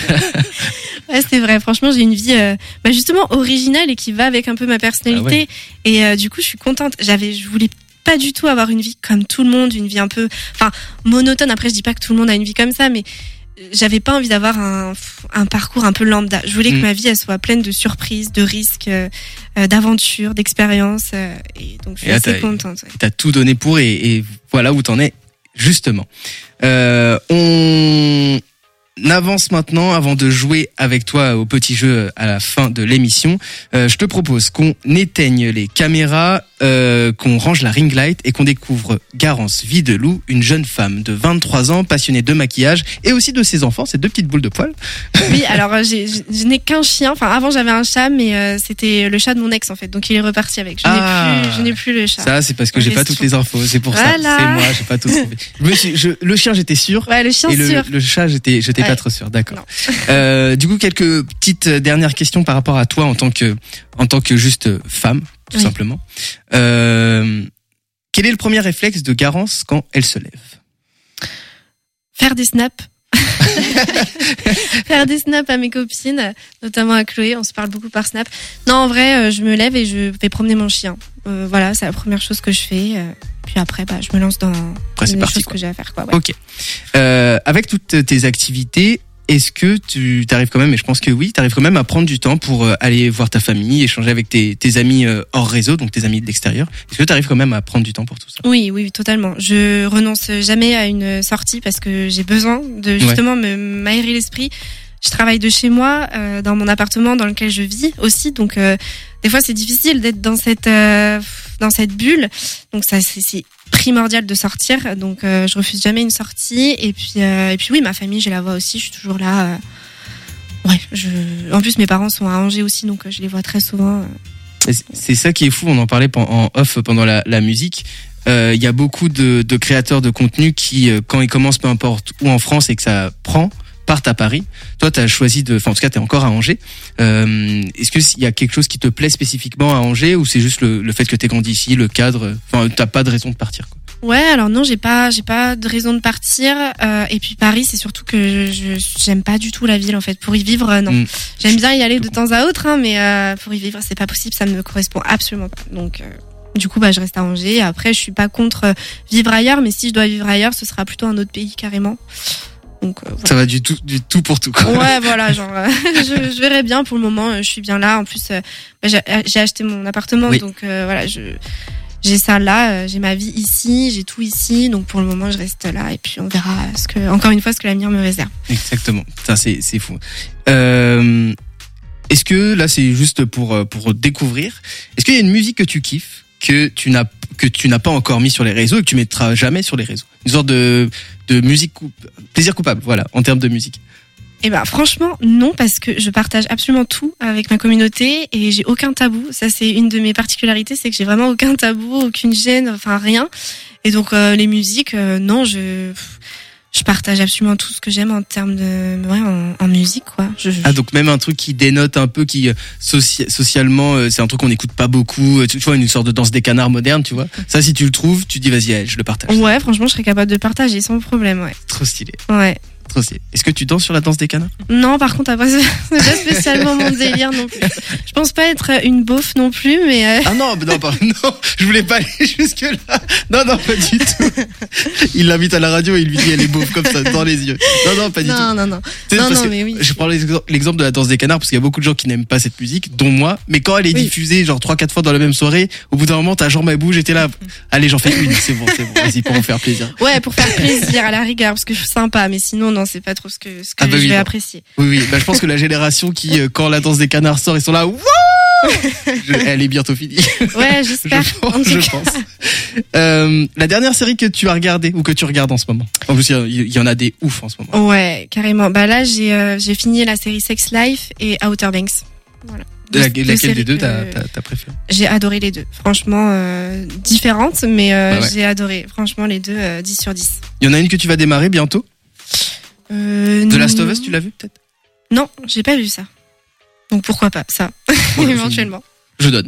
Ouais, c'est vrai. Franchement, j'ai une vie, euh, bah justement originale et qui va avec un peu ma personnalité. Ah ouais. Et euh, du coup, je suis contente. J'avais, je voulais pas du tout avoir une vie comme tout le monde, une vie un peu, enfin, monotone. Après, je dis pas que tout le monde a une vie comme ça, mais j'avais pas envie d'avoir un, un parcours un peu lambda. Je voulais mmh. que ma vie, elle soit pleine de surprises, de risques, euh, d'aventures, d'expériences. Euh, et donc, je suis et assez contente. Ouais. T'as tout donné pour et, et voilà où t'en es, justement. Euh, on avance maintenant avant de jouer avec toi au petit jeu à la fin de l'émission. Euh, je te propose qu'on éteigne les caméras, euh, qu'on range la ring light et qu'on découvre Garance Videlou, une jeune femme de vingt-trois ans, passionnée de maquillage et aussi de ses enfants, ces deux petites boules de poils. Oui, alors j'ai, je n'ai qu'un chien. Enfin, avant j'avais un chat, mais euh, c'était le chat de mon ex en fait, donc il est reparti avec. Je ah, n'ai plus, je n'ai plus le chat. Ça, c'est parce que j'ai pas toutes les infos, c'est pour voilà. ça. C'est moi, j'ai pas tout trouvé. je, je, le chien, j'étais sûr. Ouais, le chien et le, sûr. le chat, j'étais, j'étais ouais. pas trop sûr. D'accord. Euh, du coup, quelques petites dernières questions par rapport à toi en tant que, en tant que juste femme, tout oui. simplement. Euh, quel est le premier réflexe de Garance quand elle se lève? Faire des snaps. Faire des snaps à mes copines, notamment à Chloé, on se parle beaucoup par snap. Non, en vrai, je me lève et je vais promener mon chien. Euh, voilà, c'est la première chose que je fais. Euh, puis après, bah, je me lance dans après, les parti, choses quoi. que j'ai à faire. Quoi, ouais. Ok. Euh, avec toutes tes activités, est-ce que tu t'arrives quand même, et je pense que oui, t'arrives quand même à prendre du temps pour aller voir ta famille, échanger avec tes, tes amis hors réseau, donc tes amis de l'extérieur. Est-ce que t'arrives quand même à prendre du temps pour tout ça? Oui, oui, totalement. Je renonce jamais à une sortie parce que j'ai besoin de justement ouais. me m'aérer l'esprit. Je travaille de chez moi, euh, dans mon appartement dans lequel je vis aussi, donc euh, des fois c'est difficile d'être dans cette euh, dans cette bulle. Donc ça c'est, c'est primordial de sortir. Donc euh, je refuse jamais une sortie. Et puis euh, et puis oui, ma famille, je la vois aussi. Je suis toujours là. Euh, ouais. Je. En plus, mes parents sont à Angers aussi, donc je les vois très souvent. C'est ça qui est fou. On en parlait en off pendant la, la musique. Il euh, y a beaucoup de, de créateurs de contenu qui, quand ils commencent, peu importe où en France et que ça prend, partent à Paris. Toi, t'as choisi de, enfin en tout cas, t'es encore à Angers. Euh, est-ce que il y a quelque chose qui te plaît spécifiquement à Angers ou c'est juste le, le fait que t'es grandi ici, le cadre. Enfin, t'as pas de raison de partir, quoi. Ouais, alors non, j'ai pas, j'ai pas de raison de partir. Euh, et puis Paris, c'est surtout que je, j'aime pas du tout la ville en fait. Pour y vivre, euh, non. Mmh. J'aime bien y aller de temps à autre, hein, mais euh, pour y vivre, c'est pas possible. Ça me correspond absolument pas. Donc, euh, du coup, bah, je reste à Angers. Après, je suis pas contre vivre ailleurs, mais si je dois vivre ailleurs, ce sera plutôt un autre pays carrément. Donc, euh, voilà. Ça va du tout, du tout pour tout, quoi. Ouais, voilà, genre, euh, je, je verrai bien pour le moment. Euh, je suis bien là. En plus, euh, bah, j'ai, j'ai acheté mon appartement, oui. donc euh, voilà, je. J'ai ça là, j'ai ma vie ici, j'ai tout ici, donc pour le moment je reste là et puis on verra ce que, encore une fois, ce que l'avenir me réserve. Exactement, ça c'est c'est fou. Euh, est-ce que là c'est juste pour pour découvrir, est-ce qu'il y a une musique que tu kiffes que tu n'as que tu n'as pas encore mis sur les réseaux et que tu mettras jamais sur les réseaux, une sorte de de musique coup, plaisir coupable, voilà, en termes de musique? Eh ben franchement non, parce que je partage absolument tout avec ma communauté et j'ai aucun tabou. Ça c'est une de mes particularités, c'est que j'ai vraiment aucun tabou, aucune gêne, enfin rien. Et donc euh, les musiques, euh, non, je je partage absolument tout ce que j'aime en termes de, ouais, en, en musique, quoi. Je, je... Ah, donc même un truc qui dénote un peu, qui euh, soci- socialement, euh, c'est un truc qu'on n'écoute pas beaucoup. euh, Tu, tu vois, une sorte de danse des canards moderne, tu vois. Ça, si tu le trouves, tu dis vas-y, allez, je le partage. Ouais, franchement, je serais capable de partager sans problème, ouais. Trop stylé, Ouais. trop stylé. Est-ce que tu danses sur la danse des canards? Non, par contre, après, c'est pas spécialement mon délire non plus. Je pense pas être une beauf non plus, mais euh... Ah non, mais non, pas, non, je voulais pas aller jusque là. Non, non, pas du tout. Il l'invite à la radio et il lui dit elle est beauf comme ça dans les yeux. Non, non, pas du non, tout. non, non, Tu sais, non, parce non, que mais oui. Je prends l'exemple l'exemple de la danse des canards parce qu'il y a beaucoup de gens qui n'aiment pas cette musique, dont moi. Mais quand elle est Oui. diffusée genre trois quatre fois dans la même soirée, au bout d'un moment ta jambe elle bouge et t'es là. Allez, j'en fais une, c'est bon, c'est bon. Vas-y, pour me faire plaisir. Ouais, pour faire plaisir à la rigueur, parce que je suis sympa, mais sinon, non, c'est pas trop ce que, ce que Ah bah je oui, vais non. apprécier. Oui, oui. Bah, je pense que la génération qui, euh, quand la danse des canards sort, ils sont là. Wouh Je- Elle est bientôt finie. Ouais, Je j'espère. en pense. tout Je cas. pense. Euh, la dernière série que tu as regardée ou que tu regardes en ce moment. En plus, il y a- il y en a des ouf en ce moment. Ouais, carrément. Bah là, j'ai euh, j'ai fini la série Sex Life et Outer Banks. Voilà. De la- Deux- deux laquelle séries des deux que t'as t'as- t'as préféré? J'ai adoré les deux. Franchement, euh, différentes, mais euh, Ouais, ouais. j'ai adoré. Franchement, les deux, euh, dix sur dix. Il y en a une que tu vas démarrer bientôt. Euh, The Last of non. Us, tu l'as vu peut-être? Non, j'ai pas vu ça. Donc pourquoi pas ça, Ouais, éventuellement. Je donne.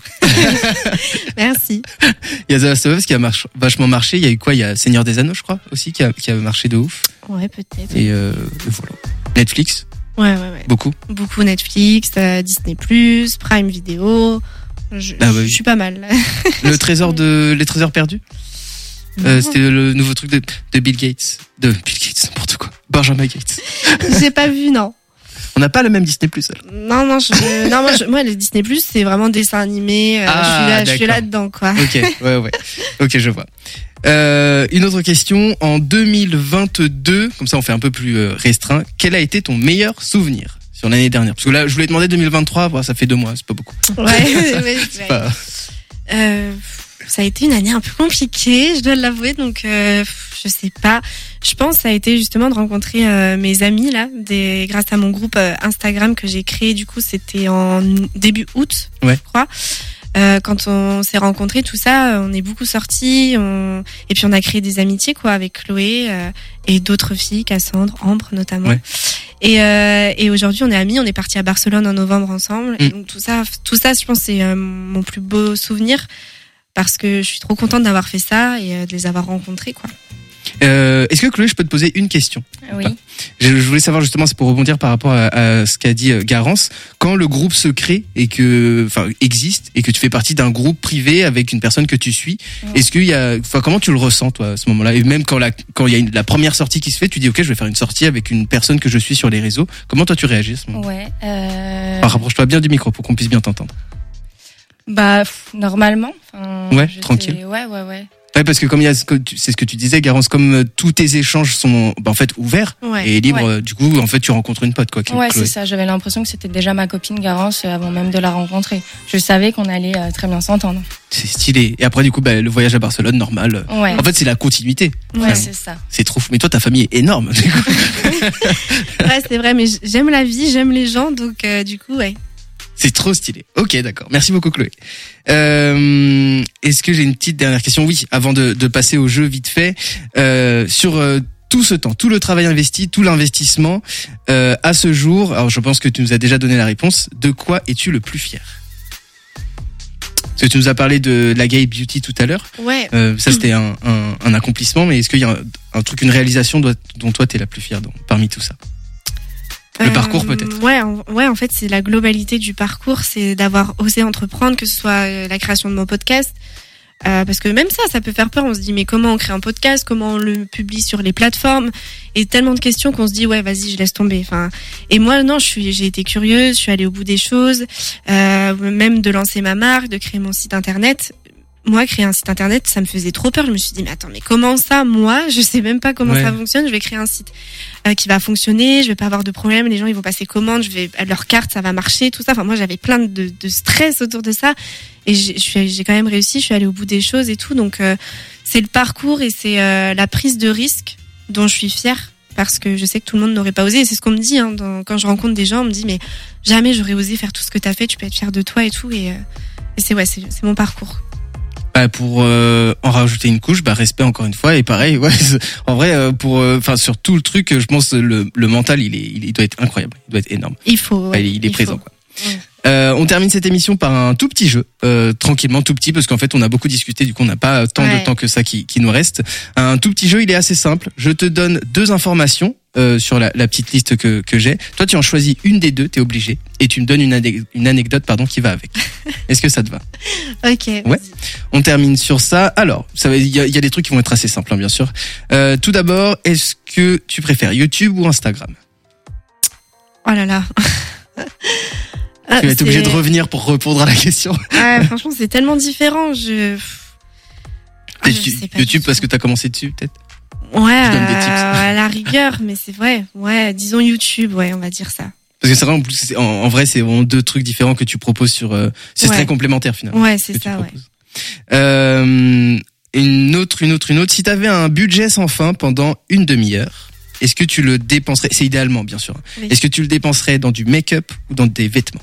Merci. Il y a The Last of Us qui a marche, vachement marché. Il y a eu quoi? Il y a Seigneur des Anneaux, je crois, aussi, qui a, qui a marché de ouf. Ouais, peut-être. Et, euh, et voilà. Netflix, Ouais, ouais, ouais. beaucoup. Beaucoup Netflix, euh, Disney plus, Prime Video. Je, Ah bah je oui. suis pas mal. Le trésor de, les trésors perdus. Euh, c'était le nouveau truc de, de Bill Gates. De Bill Gates, n'importe quoi. Benjamin Gates. J'ai pas vu, non. On n'a pas le même Disney plus. Non, non, je, non, moi, je, moi, le Disney plus, c'est vraiment dessin animé. euh, Ah, je suis là, je suis d'accord. là dedans, quoi. Ok, ouais, ouais. Ok, je vois. Euh, une autre question. En deux mille vingt-deux, comme ça on fait un peu plus euh, restreint, quel a été ton meilleur souvenir sur l'année dernière? Parce que là, je voulais demander deux mille vingt-trois, bon, ça fait deux mois, c'est pas beaucoup. Ouais, ouais, ouais. Pas- Euh, ça a été une année un peu compliquée, je dois l'avouer, donc euh, je sais pas. Je pense que ça a été justement de rencontrer euh, mes amis là, des, grâce à mon groupe euh, Instagram que j'ai créé. Du coup, c'était en début août, Ouais. je crois. Euh, quand on s'est rencontrés, tout ça, on est beaucoup sortis, on... et puis on a créé des amitiés quoi avec Chloé euh, et d'autres filles, Cassandre, Ambre notamment. Ouais. Et, euh, et aujourd'hui, on est amis, on est partis à Barcelone en novembre ensemble. Mm. Et donc tout ça, tout ça, je pense, c'est euh, mon plus beau souvenir parce que je suis trop contente d'avoir fait ça et euh, de les avoir rencontrés, quoi. Euh, Est-ce que Chloé, je peux te poser une question? Oui. Je, je voulais savoir justement, c'est pour rebondir par rapport à, à ce qu'a dit euh, Garance. Quand le groupe se crée et que, enfin, existe et que tu fais partie d'un groupe privé avec une personne que tu suis, Ouais. est-ce qu'il y a, enfin, comment tu le ressens toi à ce moment-là? Et même quand la, quand il y a une, la première sortie qui se fait, tu dis ok, je vais faire une sortie avec une personne que je suis sur les réseaux. Comment toi tu réagis à ce moment? Ouais. Euh... Enfin, rapproche-toi bien du micro pour qu'on puisse bien t'entendre. Bah, pff, normalement. Enfin, Ouais, j'étais- tranquille. Ouais, ouais, ouais. Ouais, parce que comme il y a, ce que tu- c'est ce que tu disais, Garance, comme euh, tous tes échanges sont, bah, en fait, ouverts Ouais. et libres, Ouais. euh, du coup, en fait, tu rencontres une pote, quoi. qui- Ouais, Chloé. c'est ça. J'avais l'impression que c'était déjà ma copine Garance euh, avant même de la rencontrer. Je savais qu'on allait euh, très bien s'entendre. C'est stylé. Et après, du coup, bah, le voyage à Barcelone, normal. Ouais. En fait, c'est la continuité. Ouais, Enfin, c'est ça. c'est trop fou. Mais toi, ta famille est énorme. du coup. Ouais, c'est vrai, mais j- j'aime la vie, j'aime les gens, donc euh, du coup, ouais. C'est trop stylé. Ok, d'accord. Merci beaucoup, Chloé. Euh, est-ce que j'ai une petite dernière question? Oui, avant de, de passer au jeu vite fait. Euh, sur euh, tout ce temps, tout le travail investi, tout l'investissement, euh, à ce jour, alors je pense que tu nous as déjà donné la réponse, de quoi es-tu le plus fier? Parce que tu nous as parlé de la Gay Beauty tout à l'heure. Ouais. Euh, ça, c'était un, un, un accomplissement, mais est-ce qu'il y a un, un truc, une réalisation dont, dont toi, t'es la plus fière donc, parmi tout ça? Le parcours, peut-être. Ouais, en, ouais, en fait, c'est la globalité du parcours, c'est d'avoir osé entreprendre, que ce soit euh, la création de mon podcast. Euh, parce que même ça, ça peut faire peur. On se dit, mais comment on crée un podcast? Comment on le publie sur les plateformes? Et tellement de questions qu'on se dit, ouais, vas-y, je laisse tomber. Enfin, et moi, non, je suis, j'ai été curieuse, je suis allée au bout des choses, euh, même de lancer ma marque, de créer mon site internet. Moi, créer un site internet, ça me faisait trop peur. Je me suis dit, mais attends, mais comment ça, moi, je sais même pas comment Ouais. ça fonctionne. Je vais créer un site euh, qui va fonctionner, je vais pas avoir de problème. Les gens, ils vont passer commande, je vais leur carte, ça va marcher, tout ça. Enfin, moi, j'avais plein de, de stress autour de ça, et j'ai, je suis- j'ai quand même réussi. Je suis allée au bout des choses et tout. Donc, euh, c'est le parcours et c'est euh, la prise de risque dont je suis fière. Parce que je sais que tout le monde n'aurait pas osé. Et c'est ce qu'on me dit hein, dans, quand je rencontre des gens. On me dit, mais jamais j'aurais osé faire tout ce que t'as fait. Tu peux être fière de toi et tout. Et, euh, et c'est ouais, c'est, c'est mon parcours. Bah, pour euh, en rajouter une couche, bah respect encore une fois, et pareil, ouais, en vrai euh, pour enfin euh, sur tout le truc, je pense le le mental il est il, il doit être incroyable, il doit être énorme. Il faut. Ouais, il, il est il présent faut. quoi. Ouais. Euh, on termine cette émission par un tout petit jeu, euh, tranquillement, tout petit, parce qu'en fait on a beaucoup discuté, du coup on n'a pas tant Ouais. de temps que ça qui, qui nous reste. Un tout petit jeu, il est assez simple. Je te donne deux informations euh, sur la, la petite liste que, que j'ai. Toi tu en choisis une des deux, t'es obligé, et tu me donnes une, ane- une anecdote pardon qui va avec. Est-ce que ça te va? Ok. Ouais. vas-y. On termine sur ça. Alors, ça va, il y a, il y a des trucs qui vont être assez simples, hein, bien sûr. Euh, tout d'abord, est-ce que tu préfères YouTube ou Instagram? Oh là là. Ah, Tu vas être obligé de c'est- revenir pour répondre à la question. Ouais, franchement, c'est tellement différent. Je. Ah, je Tu- sais pas YouTube du parce tout. que t'as commencé dessus, peut-être? Ouais, Je donne des euh, tips. à la rigueur, mais c'est vrai. Ouais, disons YouTube, ouais, on va dire ça. Parce que c'est vrai, en plus, c'est- en, en vrai, c'est vraiment deux trucs différents que tu proposes sur. Euh, c'est Ouais. très complémentaire finalement. Ouais, que c'est tu ça, ouais. proposes. Euh, une autre, une autre, une autre. Si t'avais un budget sans fin pendant une demi-heure, est-ce que tu le dépenserais? C'est idéalement, bien sûr. Oui. Est-ce que tu le dépenserais dans du make-up ou dans des vêtements?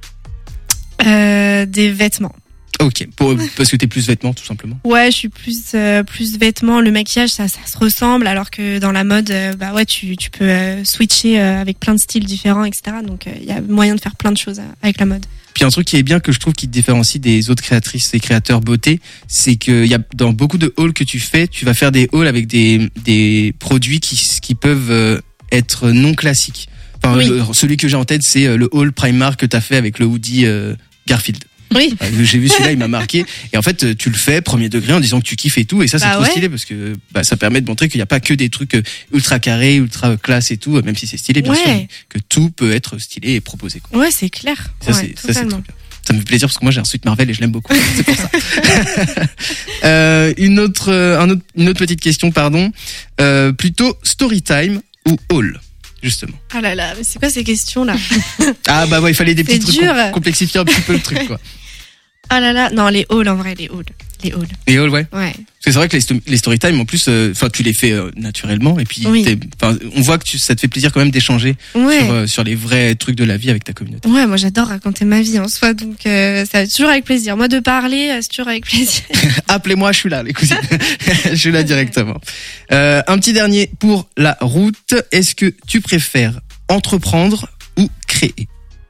Euh, des vêtements. Ok, pour, parce que t'es plus vêtements, tout simplement. Ouais, je suis plus euh, plus vêtements. Le maquillage, ça, ça se ressemble, alors que dans la mode, euh, bah ouais, tu tu peux euh, switcher euh, avec plein de styles différents, et cetera. Donc il y a moyen de faire plein de choses euh, avec la mode. Puis un truc qui est bien, que je trouve qui te différencie des autres créatrices et créateurs beauté, c'est que y a dans beaucoup de hauls que tu fais, tu vas faire des hauls avec des des produits qui qui peuvent euh, être non classiques. Enfin, Oui. le- celui que j'ai en tête, c'est euh, le haul Primark que t'as fait avec le hoodie euh, Garfield. Oui. Euh, J'ai vu celui-là, il m'a marqué. Et en fait, euh, tu le fais premier degré en disant que tu kiffes et tout. Et ça, c'est Bah trop ouais. stylé parce que bah, ça permet de montrer qu'il n'y a pas que des trucs euh, ultra carrés, ultra classe et tout, euh, même si c'est stylé, bien Ouais. sûr, mais que tout peut être stylé et proposé. Quoi. Ouais, c'est clair. Ça, ouais, c'est, ça, c'est totalement. trop bien. Ça me fait plaisir parce que moi, j'ai un suite Marvel et je l'aime beaucoup. C'est pour ça. euh, une autre, euh, un autre, une autre petite question, pardon. Euh, plutôt story time ou haul, justement. Ah là là, mais c'est quoi ces questions là? Ah bah ouais, il fallait des petits C'est trucs dur. com- complexifier un petit peu le truc, quoi. Ah là là, non, les halls en vrai, les halls, les halls. Et haul, ouais. Ouais. Parce que c'est vrai que les, sto- les story time, en plus, enfin, tu les fais euh, naturellement, et puis, Oui. t'es- 'fin, on voit que tu, ça te fait plaisir quand même d'échanger Ouais. sur, euh, sur les vrais trucs de la vie avec ta communauté. Ouais, moi j'adore raconter ma vie en soi, donc euh, ça va toujours avec plaisir. Moi de parler, euh, c'est toujours avec plaisir. Appelez-moi, je suis là, les cousines. Je suis là directement. Euh, un petit dernier pour la route. Est-ce que tu préfères entreprendre ou créer?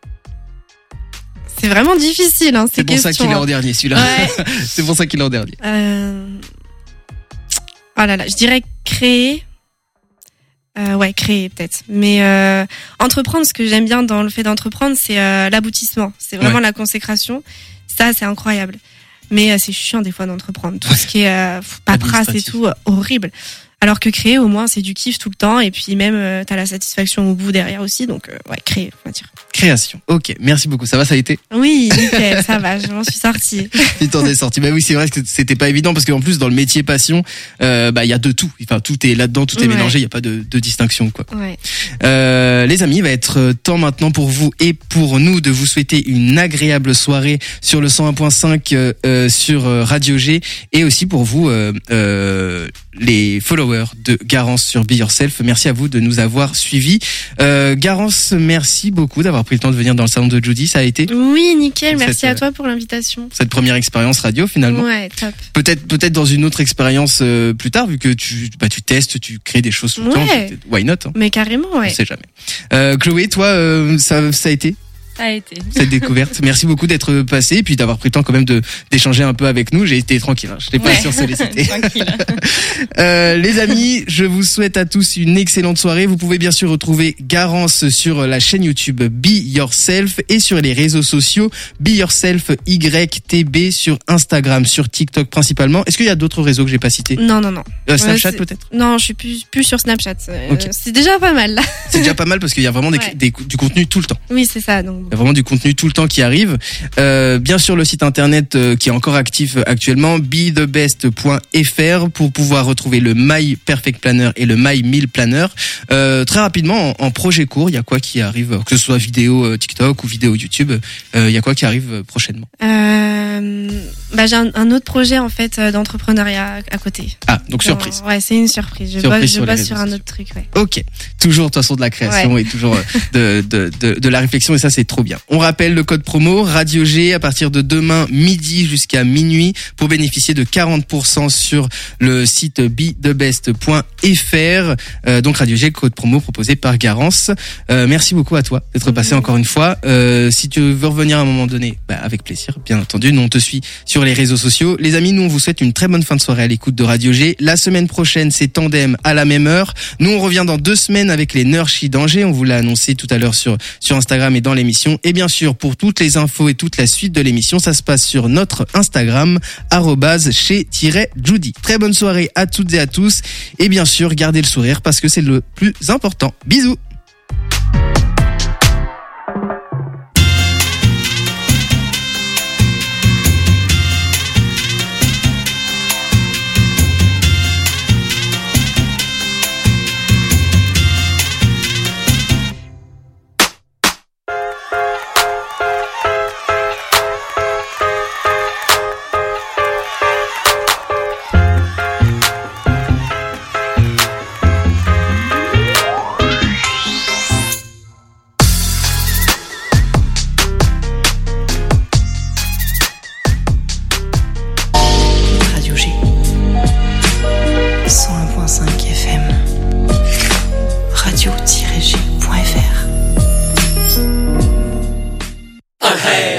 C'est vraiment difficile, hein, ces C'est pour ça questions. qu'il est hein. en dernier, celui-là. Ouais. C'est pour ça qu'il est en dernier. Euh... Oh là là, je dirais créer. Euh, ouais, créer peut-être. Mais euh, entreprendre, ce que j'aime bien dans le fait d'entreprendre, c'est euh, l'aboutissement. C'est vraiment Ouais. la consécration. Ça, c'est incroyable. Mais euh, c'est chiant des fois d'entreprendre. Tout ce qui est euh, paperasse et Administratif. tout, euh, horrible. Alors que créer, au moins, c'est du kiff tout le temps. Et puis même, euh, t'as la satisfaction au bout derrière aussi. Donc, euh, ouais, créer, on va dire. Création. Ok, merci beaucoup. Ça va, ça a été? Oui, nickel, ça va, je m'en suis sortie. Tu t'en es sorti. Bah oui, c'est vrai que c'était pas évident parce qu'en plus dans le métier passion, euh, bah il y a de tout. Enfin tout est là-dedans, tout est Ouais. mélangé. Il y a pas de, de distinction quoi. Ouais. Euh, les amis, il va être temps maintenant pour vous et pour nous de vous souhaiter une agréable soirée sur le cent un point cinq euh, euh, sur euh, Radio G et aussi pour vous euh, euh, les followers de Garance sur Be Yourself. Merci à vous de nous avoir suivis. Euh, Garance, merci beaucoup d'avoir pris le temps de venir dans le salon de Judy. Ça a été Oui, nickel, merci Cette, à toi pour l'invitation. cette première expérience radio finalement. Ouais, top. Peut-être peut-être dans une autre expérience euh, plus tard vu que tu bah tu testes, tu crées des choses tout le Ouais. temps. peut-être- Why not hein, Mais carrément, On ouais. sait jamais. Euh, Chloé, toi euh, ça ça a été Ça a été. cette découverte. Merci beaucoup d'être passé et puis d'avoir pris le temps quand même de d'échanger un peu avec nous. J'ai été tranquille, hein. Je t'ai pas Ouais. sursollicité. Tranquille. Euh, les amis, je vous souhaite à tous une excellente soirée. Vous pouvez bien sûr retrouver Garance sur la chaîne YouTube Be Yourself et sur les réseaux sociaux Be Yourself Y T B sur Instagram, sur TikTok principalement. Est-ce qu'il y a d'autres réseaux que j'ai pas cités? Non, non, non. Euh, Snapchat c'est- peut-être? Non, je suis plus, plus sur Snapchat. Euh, Ok. C'est déjà pas mal, là. C'est déjà pas mal parce qu'il y a vraiment des, Ouais. des- du contenu tout le temps. Oui, c'est ça. Donc, Il y a vraiment du contenu tout le temps qui arrive. Euh, bien sûr, le site internet euh, qui est encore actif actuellement, be the best point f r pour pouvoir retrouver le My Perfect Planner et le My Meal Planner. Euh, très rapidement, en, en projet court, il y a quoi qui arrive, que ce soit vidéo euh, TikTok ou vidéo YouTube, euh, il y a quoi qui arrive euh, prochainement? euh, euh, bah, j'ai un, un autre projet en fait euh, d'entrepreneuriat à côté. Ah, donc surprise. Ouais, c'est une surprise. Je Surprise bosse, sur je les bosse réseaux sur un sociaux. autre truc. Ouais. Ok, toujours de toute façon de la création Ouais. et toujours euh, de, de, de, de la réflexion et ça c'est trop bien. On rappelle le code promo Radio G à partir de demain midi jusqu'à minuit pour bénéficier de quarante pour cent sur le site be the best point f r. Euh, donc Radio G, code promo proposé par Garance. Euh, merci beaucoup à toi d'être passé Mmh. encore une fois. Euh, si tu veux revenir à un moment donné, bah, avec plaisir, bien entendu. Nous on te suit sur les réseaux sociaux. Les amis, nous on vous souhaite une très bonne fin de soirée à l'écoute de Radio G. La semaine prochaine c'est Tandem à la même heure. Nous on revient dans deux semaines avec les Nurchi d'Angers. On vous l'a annoncé tout à l'heure sur sur Instagram et dans l'émission. Et bien sûr pour toutes les infos et toute la suite de l'émission, ça se passe sur notre Instagram arobase chez-judy. Très bonne soirée à toutes et à tous. Et bien sûr gardez le sourire parce que c'est le plus important. Bisous. Radio G. cent un virgule cinq F M. radio tiret g point f r. Hey!